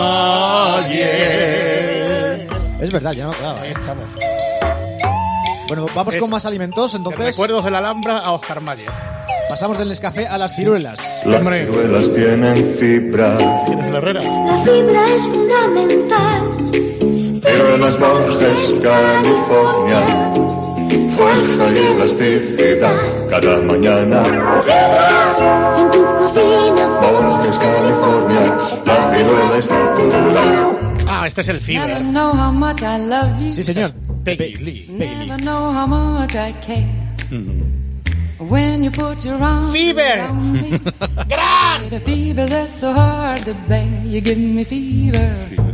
S5: Mayer.
S8: Es verdad, ya no me acordaba.
S4: Ahí estamos.
S8: Bueno, vamos
S4: Es-
S8: con más alimentos, entonces.
S4: Recuerdos de la Alhambra a Oscar Mayer.
S8: Pasamos del Nescafé a las ciruelas.
S19: Las ciruelas tienen fibra,
S4: ¿Quién es el Herrera?
S13: La fibra es fundamental.
S19: ciruelas Monjes, California, fuerza y elasticidad cada mañana.
S13: En tu cocina.
S19: Monjes, California, la ciruela es natural.
S4: Ah, este es el Fever.
S8: Sí, señor.
S4: Peggy Lee.
S20: Never know how much I care. When you put your arms
S4: Fever.
S20: around me. Gran. A fever that's so hard to bear. You give me fever.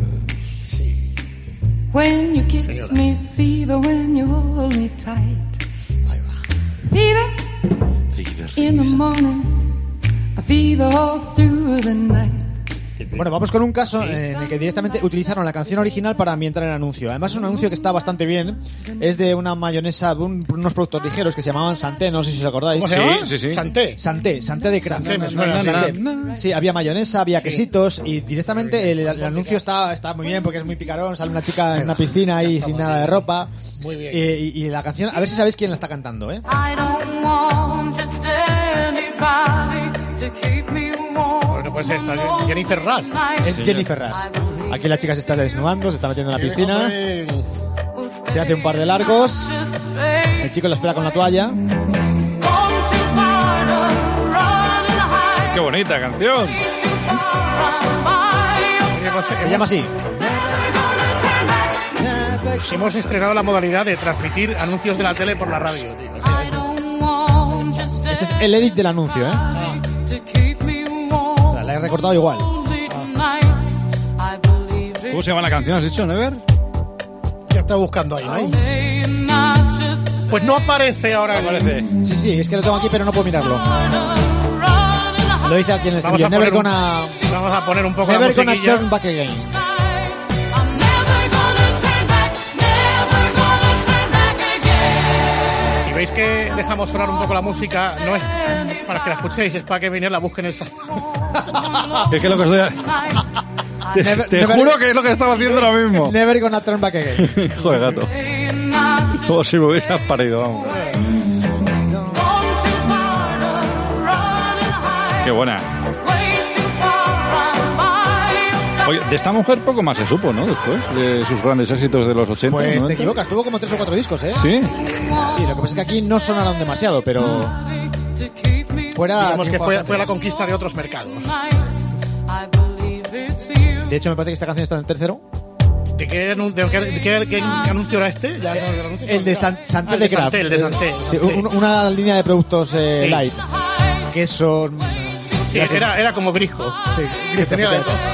S20: When you kiss me, fever. When you hold me tight. Fever. In the morning. A fever all through the night.
S8: Bueno, vamos con un caso en el que directamente utilizaron la canción original para ambientar el anuncio. Además es un anuncio que está bastante bien. Es de una mayonesa, unos productos ligeros que se llamaban Santé, no sé si os acordáis.
S4: ¿Cómo se llama?
S5: Sí.
S4: Santé.
S8: Santé de Kraft.
S4: Santé, me suena.
S8: Santé. Sí, había mayonesa, había quesitos y directamente el anuncio está muy bien porque es muy picarón. Sale una chica en una piscina ahí sin nada de ropa.
S4: Muy bien.
S8: Y la canción, a ver si sabéis quién la está cantando, ¿eh?
S13: I don't want just anybody to keep me warm.
S4: Bueno, pues esta, Jennifer Rush.
S8: Es Jennifer Rush. Aquí la chica se está desnudando, se está metiendo en la piscina. Se hace un par de largos. El chico la espera con la toalla.
S5: Qué bonita canción.
S8: Se llama así.
S4: Hemos estrenado la modalidad de transmitir anuncios de la tele por la radio, tío.
S8: Este es el edit del anuncio, ¿eh? O sea, la he recortado igual.
S5: ¿Cómo se llama la canción? ¿Has dicho, Never?
S4: Ya está buscando ahí, ¿no? Pues no aparece ahora.
S5: No aparece.
S8: Sí, es que lo tengo aquí, pero no puedo mirarlo. Lo dice aquí en el
S4: Vamos
S8: estribillo.
S4: a
S8: Never
S4: poner
S8: gonna...
S4: Vamos a poner un poco la
S8: Never gonna
S4: musiquilla.
S8: turn back again.
S4: Si veis que dejamos sonar un poco la música, no es para que la escuchéis, es para que venir la busquen el
S5: Es que es lo que estoy... Te juro que es lo que estaba haciendo ahora mismo.
S8: Never gonna turn back again.
S5: Joder, gato. Como si me hubieras parido, vamos. Qué buena. Oye, de esta mujer poco más se supo, ¿no? Después de sus grandes éxitos de los 80.
S8: Pues
S5: 90.
S8: te equivocas, tuvo como 3 o 4 discos, ¿eh?
S5: Sí.
S8: Sí, lo que pasa es que aquí no sonaron demasiado, pero...
S4: Digamos que fue la conquista de otros mercados.
S8: De hecho, me parece que esta canción está en el tercero.
S4: ¿De qué anuncio era este? ¿Ya sabes el anuncio?
S8: El de Santé de Craft.
S4: El de Santé.
S8: Sí, una línea de productos light. Quesos...
S4: Sí, era como Grisco.
S8: Sí,
S4: que tenía de todo.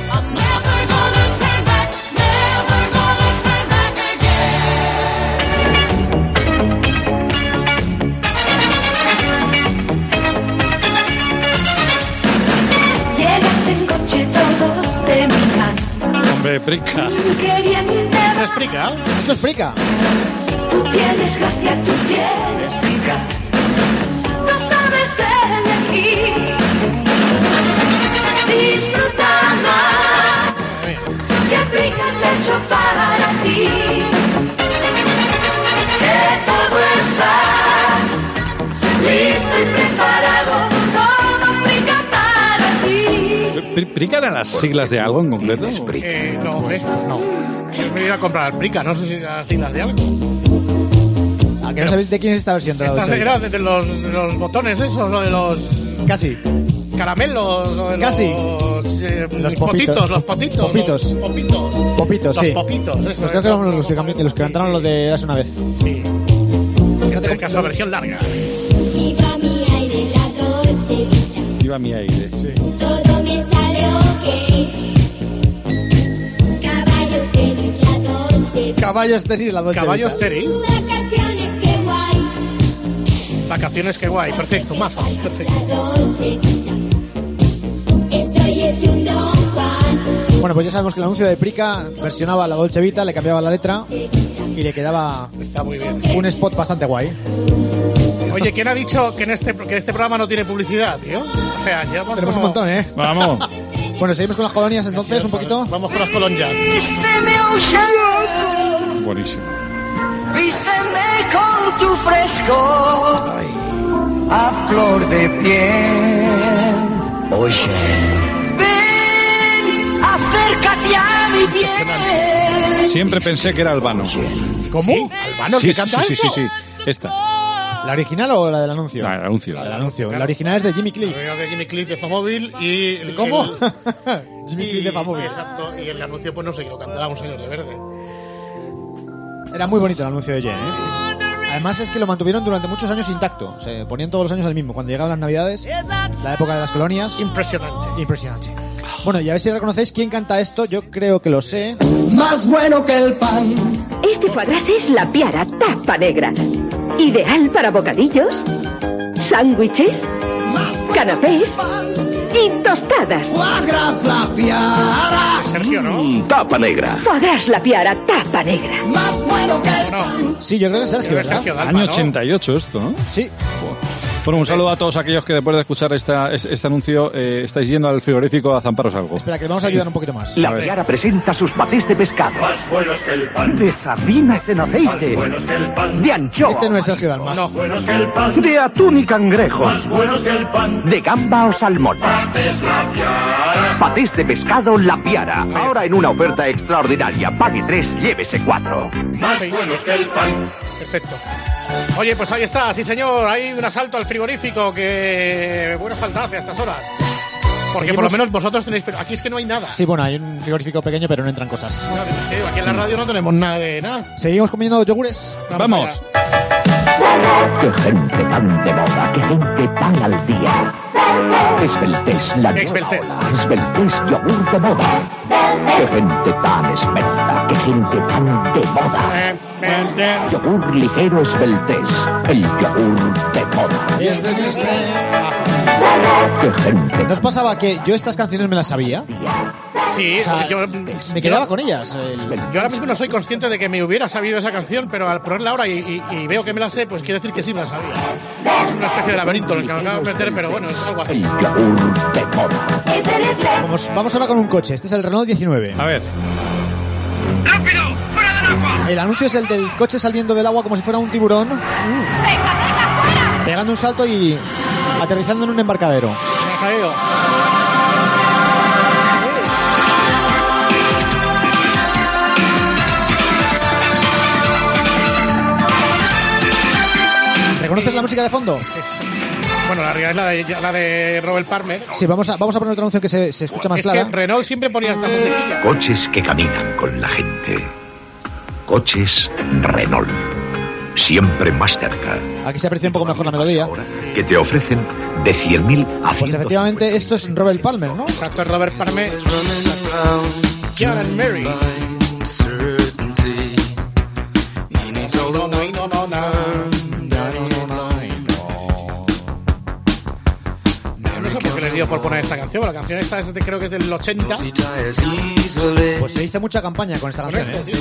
S20: Llegas en coche, todos te miran.
S5: Hombre, Prica.
S4: ¿Esto es Prica?
S8: ¿Esto es Prica?
S20: Tú tienes gracia, tú tienes Prica. No sabes elegir. Disfruta más. Que Prica está hecho para ti. Que todo está listo y preparado. Todo Prica para ti.
S5: ¿Prica eran las siglas de algo en concreto?
S4: No, pues no. Yo me iba a comprar Prica, no sé si las siglas de algo.
S8: ¿A que no sabéis de quién es esta versión de la
S4: Esta
S8: Dolce
S4: era
S8: Vita?
S4: de los botones esos, lo de los
S8: Casi.
S4: caramelos, lo de
S8: Casi.
S4: los potitos, los popitos.
S8: Popitos.
S4: Los popitos.
S8: Popitos, sí.
S4: Los popitos, eso.
S8: Pues creo que eran los que cantaron lo de Eras una vez.
S4: Sí. Fíjate que es la versión larga.
S20: Iba mi aire, la Dolce Vita.
S5: Iba mi aire. Sí.
S20: Todo me sale ok. Caballos tenis, la Dolce Vita.
S8: Caballos tenis, la Dolce
S4: Caballos
S8: Vita.
S4: tenis.
S20: Vacaciones, qué guay.
S4: Vacaciones, qué guay. Perfecto, más. Perfecto.
S20: La Dolce Vita. Estoy hecho un Don Juan.
S8: Bueno, pues ya sabemos que el anuncio de Prica versionaba la Dolce Vita, le cambiaba la letra y le quedaba
S4: Está muy bien.
S8: un spot bastante guay.
S4: Oye, ¿quién ha dicho que este programa no tiene publicidad, tío? O sea, llevamos
S8: Tenemos un montón, ¿eh?
S5: Vamos.
S8: Bueno, seguimos con las colonias entonces, un poquito.
S4: Vamos con las colonias.
S20: Vísteme, Ocean.
S5: Buenísimo.
S20: Vísteme con tu fresco. A flor de piel. Ocean. Ven, acércate a mi piel.
S5: Siempre pensé que era Albano.
S8: ¿Cómo?
S4: ¿Sí? ¿Albano
S5: Sí,
S4: que
S5: sí,
S4: canta
S5: sí,
S4: esto?
S5: sí. Esta.
S8: ¿La original o la del anuncio?
S5: La del anuncio.
S8: La del anuncio. La original es de Jimmy Cliff.
S4: De Jimmy Cliff de Famóvil y...
S8: ¿Cómo? Jimmy Cliff de Famóvil.
S4: Exacto, y el anuncio pues no sé, lo cantará un señor de verde.
S8: Era muy bonito el anuncio de Jen, ¿eh? Además es que lo mantuvieron durante muchos años intacto. Se ponían todos los años el mismo. Cuando llegaban las navidades, la época de las colonias.
S4: Impresionante.
S8: Impresionante. Bueno, y a ver si reconocéis quién canta esto. Yo creo que lo sé.
S16: Más bueno que el pan.
S21: Este foie gras es la Piara tapa negra. Ideal para bocadillos, sándwiches, canapés y tostadas.
S16: Foie gras la Piara.
S4: Sergio, ¿no?
S14: Tapa negra.
S21: Foie gras la Piara tapa negra.
S16: Más bueno que el
S4: No.
S8: Sí, yo creo que es Sergio, ¿verdad?
S4: Sergio Dalma,
S5: Año
S4: ¿no?
S5: 88 esto, ¿no?
S8: Sí.
S5: Bueno, un saludo a todos aquellos que después de escuchar este anuncio estáis yendo al frigorífico a zamparos algo.
S8: Espera, que vamos a ayudar un poquito más.
S15: La Piara presenta sus patés de pescado.
S10: Más buenos que el pan.
S15: De sardinas en aceite.
S10: Buenos que el pan.
S15: De anchoa.
S8: Este no es Sergio Dalma.
S4: No.
S10: Buenos que el pan.
S15: De atún y cangrejo.
S10: Más buenos que el pan.
S15: De gamba o salmón.
S10: Patés la Piara.
S15: Patés de pescado La Piara. Ahora en una oferta extraordinaria. Pague 3, llévese 4.
S10: Más buenos que el pan.
S4: Perfecto. Oye, pues ahí está, sí señor, hay un asalto al frigorífico que buena falta hace a estas horas. Porque
S8: Seguimos.
S4: por lo menos vosotros tenéis... Pero aquí es que no hay nada.
S8: Sí, bueno, hay un frigorífico pequeño, pero no entran cosas.
S4: Sí, aquí en la radio no tenemos nada de nada.
S8: ¿Seguimos comiendo yogures?
S5: Vamos.
S15: Qué gente tan de moda, qué gente tan al día. Esbeltés, la nueva
S4: Esbeltés.
S15: ola. Esbeltés, yogur de moda. Qué gente tan esbelta, qué gente tan de moda. Yogur ligero Esbeltés, el yogur de moda. Qué gente.
S8: ¿Nos pasaba que yo estas canciones me las sabía?
S4: Sí,
S8: O sea,
S4: yo
S8: me quedaba con ellas.
S4: Yo ahora mismo no soy consciente de que me hubiera sabido esa canción, pero al ponerla ahora y veo que me la sé, pues quiere decir que sí me la sabía. Es una especie de laberinto en el que me acabo de meter, pero bueno, es algo así.
S15: El yogur de moda.
S8: Vamos ahora con un coche. Este es el Renault 19.
S5: A ver.
S3: ¡Rápido! ¡Fuera del agua!
S8: El anuncio es el del coche saliendo del agua como si fuera un tiburón. Pegando un salto y aterrizando en un embarcadero.
S4: Me ha caído.
S8: ¿Reconoces la música de fondo?
S4: Bueno, la realidad es la de Robert Palmer.
S8: Sí, vamos a poner otra anuncio que se escucha más clara.
S4: Es que Renault siempre ponía esta musiquilla.
S14: Coches que caminan con la gente. Coches Renault. Siempre más cerca.
S8: Aquí se aprecia un poco mejor la melodía.
S14: Que te ofrecen de 100.000 a 100.000.
S8: Pues efectivamente esto es Robert Palmer, ¿no?
S4: Exacto, es Robert Palmer. John and Mary. No sé por qué les dio por poner esta canción. La canción esta creo que es del 80.
S8: Pues se hizo mucha campaña con esta canción, ¿eh?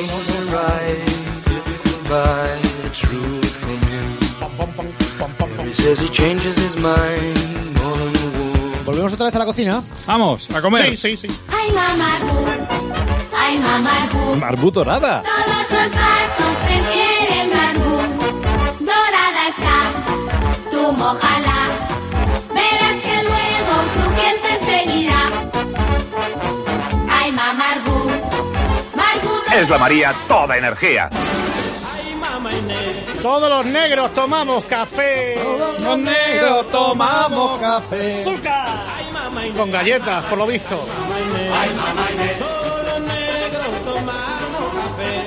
S8: Volvemos otra vez a la cocina.
S5: Vamos, a comer.
S4: Sí.
S13: Ay, mamá, ay, mamá,
S5: Marbú dorada.
S13: todos los vasos prefieren Marbú. Dorada está, tú mójala. Verás que luego crujiente seguirá. Ay, mamá, Marbú.
S1: Es la María toda energía.
S4: Todos los negros tomamos café.
S8: Todos los negros tomamos café.
S4: ¡Azúcar! Con galletas, por lo visto.
S3: Ay, mamá, todos los negros tomamos café.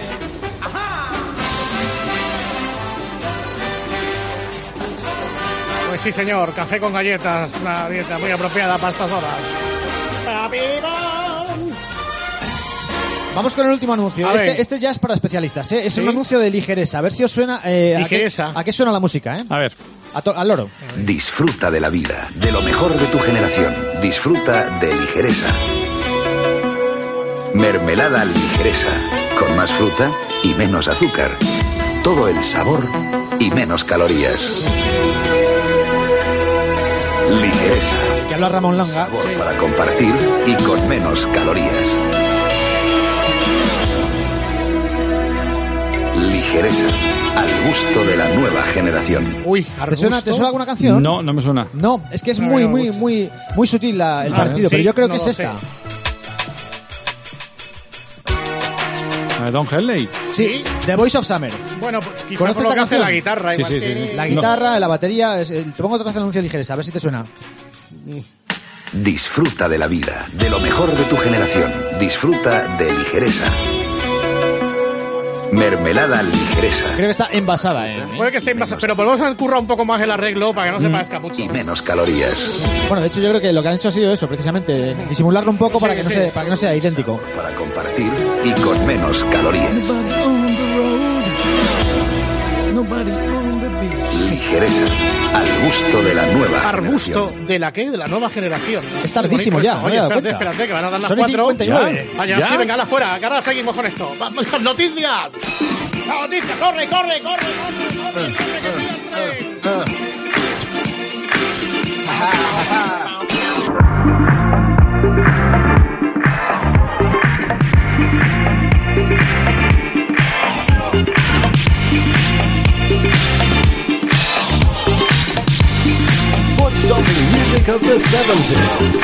S4: Pues sí, señor, café con galletas, una dieta muy apropiada para estas horas.
S8: Vamos con el último anuncio. Este ya es para especialistas, ¿eh? Es un anuncio de Ligeresa. A ver si os suena.
S4: Ligeresa.
S8: ¿A qué suena la música, eh?
S5: A ver.
S8: Al loro.
S14: Disfruta de la vida, de lo mejor de tu generación. Disfruta de Ligeresa. Mermelada Ligeresa, con más fruta y menos azúcar. Todo el sabor y menos calorías. Ligeresa.
S8: Que habla Ramón Langa.
S14: Sabor para compartir y con menos calorías. Ligeresa, al gusto de la nueva generación.
S4: Uy,
S8: ¿Te suena alguna canción?
S5: No, no me suena.
S8: No, es que es muy sutil el parecido, pero yo creo que es esta.
S5: Don Henley.
S8: Sí, The Voice of Summer.
S4: Bueno, quizás
S8: ¿Conoces
S4: por lo
S8: esta
S4: que hace
S8: canción?
S4: la guitarra.
S5: Sí,
S4: igual
S5: sí.
S4: que-
S8: La guitarra, la batería. Te pongo otra vez el anuncio de Ligeresa, a ver si te suena.
S14: Disfruta de la vida, de lo mejor de tu generación. Disfruta de Ligeresa. Mermelada Ligeresa.
S8: Creo que está envasada,
S4: Puede que esté envasada, pero volvemos a currar un poco más el arreglo para que no se parezca mucho.
S14: Y menos calorías.
S8: Bueno, de hecho yo creo que lo que han hecho ha sido eso, precisamente, disimularlo un poco para que no sea idéntico.
S14: Para compartir y con menos calorías. Ligeresa, al gusto de la nueva
S4: Arbusto
S14: generación.
S4: de la ¿De la nueva generación.
S8: Es tardísimo
S4: Qué bonito
S8: ya,
S4: esto.
S8: me he
S4: Oye,
S8: dado
S4: espérate,
S8: cuenta.
S4: espérate, que van a dar las
S8: Son y
S4: 4.
S8: 59.
S4: Vaya,
S5: ¿Ya?
S4: sí, venga, ala fuera, que ahora seguimos con esto. Vamos, las noticias. La noticia, corre.
S16: Foot stomping music of the 70s.